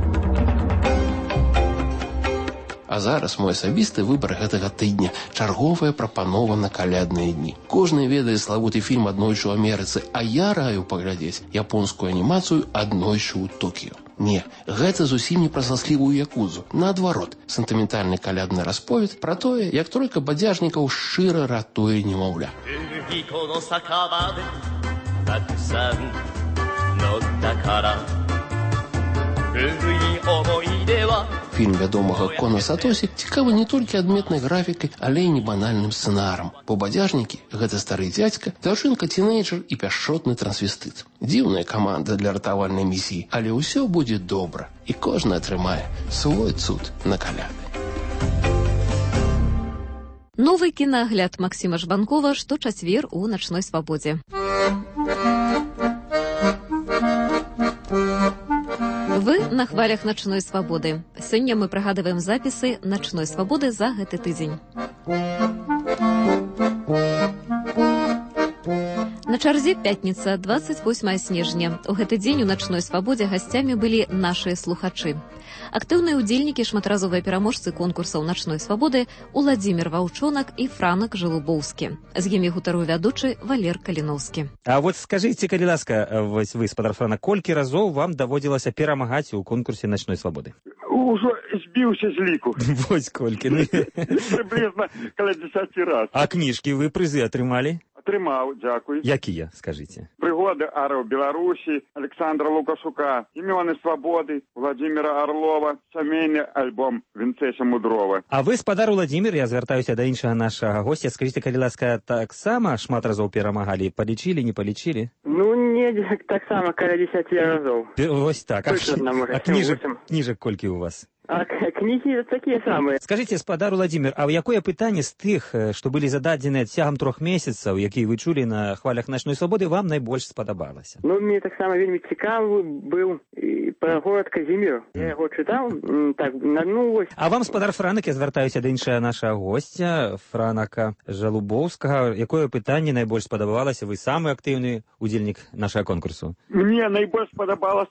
А зараз мой асабісты выбар гэтага тыдня – чарговая прапанова на калядныя дні. Кожны ведае славуты фільм «Аднойчы ў Амерыцы», а я раю паглядзець японскую анімацыю «Аднойчы ў Токіё». Не, гэта зусім не пра зласлівую якудзу. Наадварот, сентыментальны калядны расповед пра тое, як тройка бадзяжнікаў шчыра ратуе немаўля. Фільм вядомага Кона Сатосі цікавы не толькі адметнай графікай, але і небанальным сцэнарам. Бо бадзяжнікі – гэта стары дзядзька, дзяўчынка-тінейджер і пяшчотны трансвестыт. Дзіўная каманда для ратавальнай місіі, але ўсё будзе добра, і кожны атрымае свой цуд на каляды. Новы кінаагляд Максіма Жбанкова шточацвер у начной свабодзе. Вы на хвалях начной свабоды. Сёння мы прыгадваем запісы начной свабоды за гэты тыдзень. На чарзе пятніца, двадцать восьмае снежня. У гэты дзень у начной свабодзе гасцямі былі нашыя слухачы. Актыўныя ўдзельнікі, шматразовыя пераможцы конкурсаў начной свабоды Уладзімір Ваўчонак і Франак Жалубоўскі. З імі гутарыў вядучы Валер Каліноўскі. А вот скажите, калі ласка, вось вы, спадар Франак, колькі разоў вам даводзілася перамагаць у конкурсе начной свабоды? Ужо збіўся з ліку. Вось колькі. Прыблізна каля дзесяці раз. А кніжкі вы прызы атрымалі? Атрымаў, дзякуй. Якія, скажыце? Прыгоды араў Беларусі, Александра Лукашука, імёны свабоды, Владзіміра Арлова, сямейны альбом Вінцэся Мудрова. А вы, спадар Уладзімір, я звяртаюся да іншага нашага госця, скажыце, калі ласка, таксама шмат разоў перамагалі, палічылі, не палічылі? Ну, не, таксама каля дзесяці разоў. Вось так. А кніжак, кніжак колькі у вас? А кнігі такія самыя. Скажыце, спадар Уладзімір, а якое пытанне з тых, што былі зададзеныя цягам трох месяцаў, якія вы чулі на хвалях начной свабоды, вам найбольш спадабалася? Ну, мне таксама вельмі цікавы быў і пра горад Казімір. Я яго чытаў, так, ну вось. А вам, спадар Франак, я звяртаюся да іншага нашага госця, Франака Жалубоўскага. Якое пытанне найбольш спадабалася? Вы самы актыўны удзельнік нашага конкурсу. Мне найбольш спадабалася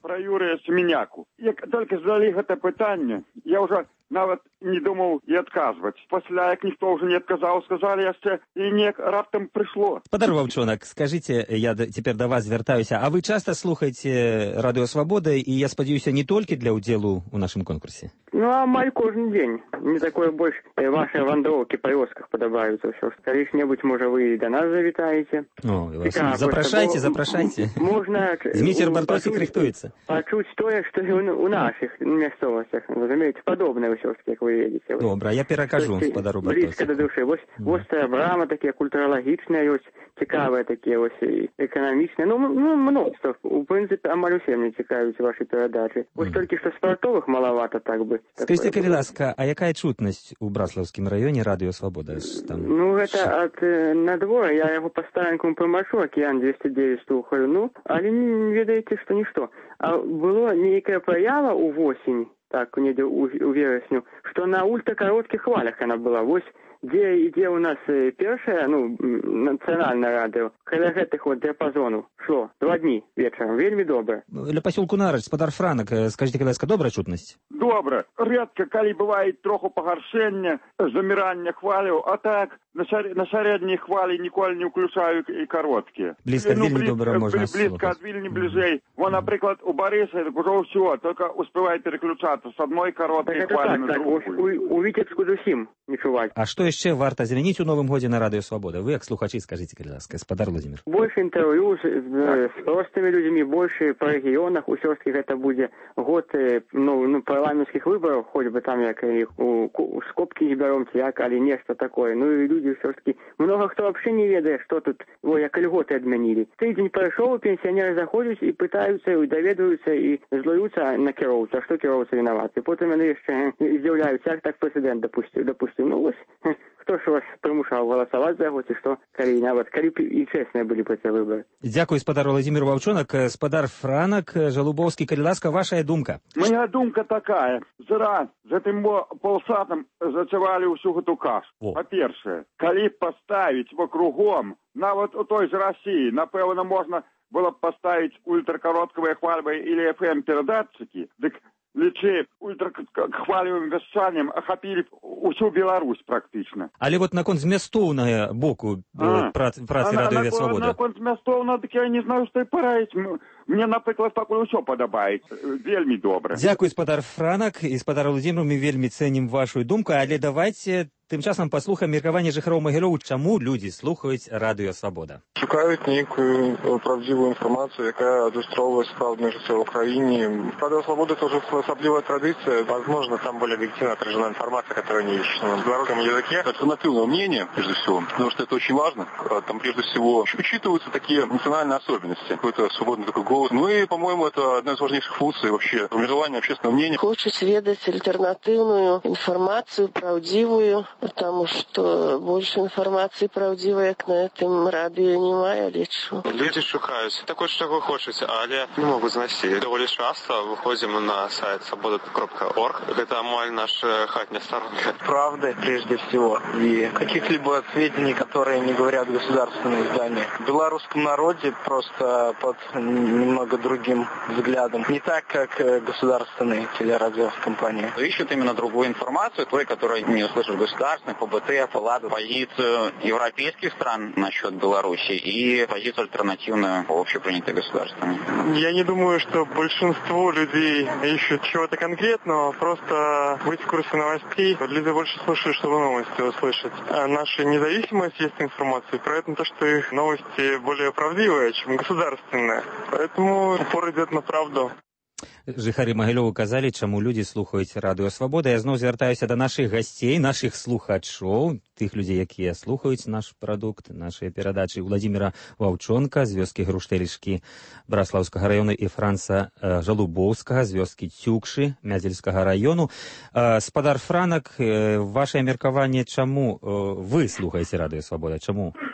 пра Юрыя Семеняку. Як толькі задалі гэта пытанне, я ўжо нават не думаў і адказваць. Пасля, як ніхто ўжо не адказаў, сказалі яшчэ, і неяк раптам прыйшло. Спадар Ваўчонак, скажите, я цяпер да вас звяртаюся, а вы часта слухаеце Радыё Свабода, і я спадзяюся, не толькі для ўдзелу ў нашым конкурсе? Ну, амаль кожны дзень. Мне такое больш вашыя вандроўкі па вёсках падабаюцца ўсё. Калі-небудзь, можа, вы да нас завітаеце. О, запрашайце, запрашайце. Можна... Зміцер Бартосік рыхтуецца. Пачуць тое, што у нашых мясцовасцях, разумееце, падобнае ўсё-таки, як вы ведаеце. Добра, я перакажу спадару Бартосіку. Блізка да душы. Вось вострая брама, такія культуралагічныя ёсць, цікавыя такія вось эканамічныя. Ну, ну, мноства. У прынцыпе, амаль усе мне цікавяць вашы перадачы. Вось толькі што спартовых малавата, так бы. Скажите, калі ласка, а якая чутнасць у Браслаўскім раёне Радыё Свабода? Ну, гэта ад надвора. Я яго па старенькому прымачу, акіян двести девять слухаю. Ну, але не ведаеце, што нішто. А было нейкая праява ў восень, так, недзе ў верасню, што на ультракароткіх хвалях яна была. Вось дзе ідзе ў нас першае, ну, нацыянальнае радыё, каля гэтых вот дыяпазону шло два дні вечарам. Вельмі добра. Ля пасёлку Нарач, спадар Франак, скажите, калі ласка, добрая чутнасць? Добра. Рэдка, калі бывае троху пагаршэння, замірання хваляў, а так, на сярэднія хвалі ніколі не ўключаю і кароткія. Блізка ад Вільні добра можна слухаць. Блізка ад Вільні бліжэй. Во, напрыклад, у Барыса ўжо ўсё, только успевай переключацца з адной кароткай хвалі на другую. У Віцебску зусім не чуваць. А што яшчэ варта змяніць у новым годзе на Радыё Свабода? Вы, як слухачы, скажыце, калі ласка, спадар Владзімір. Больш інтэрв'ю з, з, з простымі людзьмі, больш па рэгіёнах, усё-таки гэта будзе год, ну, ну, парламенцкіх выбараў, хоць бы там як і у, у скобкі не бяром, як, але нешта такое. Ну і людзі ўсё-таки, много хто вообще не ведае, што тут, о, як льготы адмянілі. Тыдзень прайшоў, пенсіянеры заходзяць і пытаюцца, і даведаюцца, і злуюцца на кіроўца, што кіроўца вінаваты. Потым яны яшчэ здзіўляюцца, як так прэзідэнт дапусціў, дапусціў. Ну, вось, хто ж вас прымушаў галасаваць за яго, ці што, калі нават, калі б і чэсныя былі пра ця выбары. Дзякуй, спадар Владзімір Ваўчонак. Спадар Франак Жалубоўскі, калі ласка, вашая думка? Моя думка такая. Зра за тым полсатам зачавалі ўсю гэту кашу. Па-першае, калі паставіць вакругом, нават у той же Расіі, напэўна, можна было б паставіць ультракароткавыя хвальбы или эф эм перадатчыкі, дык лічы ультрахвалевым вяшчаннем ахапілі ўсю Беларусь практычна. Але вот наконт змястоўнага боку працы Радыё Свабода. Наконт змястоўна, дык я не знаю, што і параіць. Мне, напрыклад, пакуль усё падабаецца. Вельмі добра. Дзякуй, спадар Франак, і спадар Владзімір, мы вельмі цэнім вашу думку, але давайце тым часам паслухаем меркаванне жыхароў Магілёў, чаму людзі слухаюць Радыё Свабода. Шукаюць нейкую правдзівую інфармацыю, якая адлюстроўвае сапраўднае жыццё ў краіне. Радыё Свабода — это уже особливая традиция. Возможно, там более объективно отражена информация, которая не ищется на белорусском языке. Альтернативное мнение, прежде всего, потому что это очень важно. Там, прежде всего, учитываются такие национальные особенности. Какой-то свободный такой голос. Ну и, по-моему, это одна из важнейших функций вообще формирования общественного мнения. Хочуць ведаць альтернативную информацию, правдивую, потому что больше информации правдивой, як на этом радио, немає, лічу. Люди шукаюць такое, чего хочуць, але не могут знайсці. Доволі часто выходим на сайт свобода точка орг. Это амаль наша хатняя сторонка. Правды, прежде всего, и каких-либо сведений, которые не говорят государственные издания. В белорусском народе просто под немного другим взглядом. Не так, как государственные телерадиокомпании. Ищут именно другую информацию, той, которой не услышат государственных, ПБТ, ПЛАД, позицию европейских стран насчет Беларуси и позицию альтернативную общепринятой государственной. Я не думаю, что большинство людей ищут чего-то конкретного, просто быть в курсе новостей. Люди больше слушают, чтобы новости услышать. А наша независимость есть информации, поэтому то, что их новости более правдивые, чем государственные. Поэтому упор идет на правду. Жыхары Магілёва казалі, чаму людзі слухаюць Радыё Свабода. Я зноў звяртаюся да нашых гасцей, нашых слухачоў, тых людзей, якія слухаюць наш прадукт, нашыя перадачы. Владзіміра Ваўчонка з вёскі Груштэлішкі Браслаўскага раёна і Франца Жалубоўскага з вёскі Цюкшы Мядзельскага раёну. Спадар Франак, вашае меркаванне, чаму вы слухаеце Радыё Свабода? Чаму?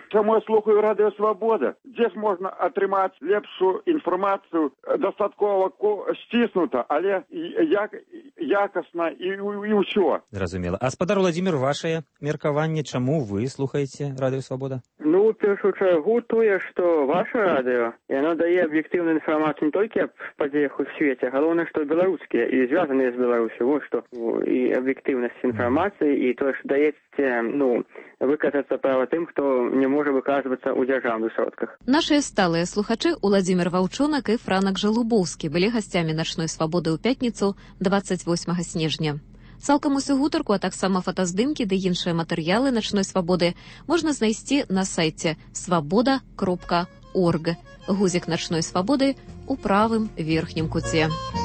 чаму я слухаю радыё Свабода? Дзе ж можна атрымаць лепшую інфармацыю дастаткова сціснута, але як, якасна і, і ўсё. Зразумела. А спадар Владзімір, вашае меркаванне, чаму вы слухаеце радыё Свабода? Ну, у першую чаргу тое, што ваше радыё, яно дае аб'ектыўную інфармацыю не толькі аб падзеях у свеце, галоўнае, што беларускія і звязаныя з Беларусю, вот што і аб'ектыўнасць інфармацыі, і тое, што даеце, ну, выказацца права тым, хто не можа выказвацца ў дзяржаўных сродках. Нашыя сталыя слухачы Уладзімір Ваўчонак і Франак Жалубоўскі былі гасцямі начной свабоды ў пятніцу дваццаць восьмага снежня. Цалкам усю гутарку, а таксама фотаздымкі ды іншыя матэрыялы начной свабоды можна знайсці на сайце свабода кропка орг. Гузік начной свабоды у правым верхнім куце.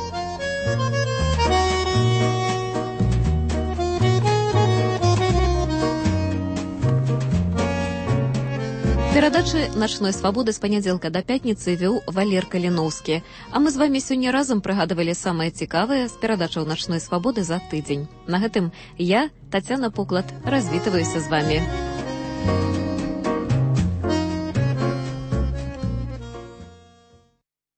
Перадачы начной свабоды з панядзелка да пятніцы вёў Валер Каліноўскі. А мы з вамі сёння разам прыгадывалі самае цікавае з перадачаў начной свабоды за тыдзень. На гэтым я, Тацяна Поклад, развітваюся з вамі.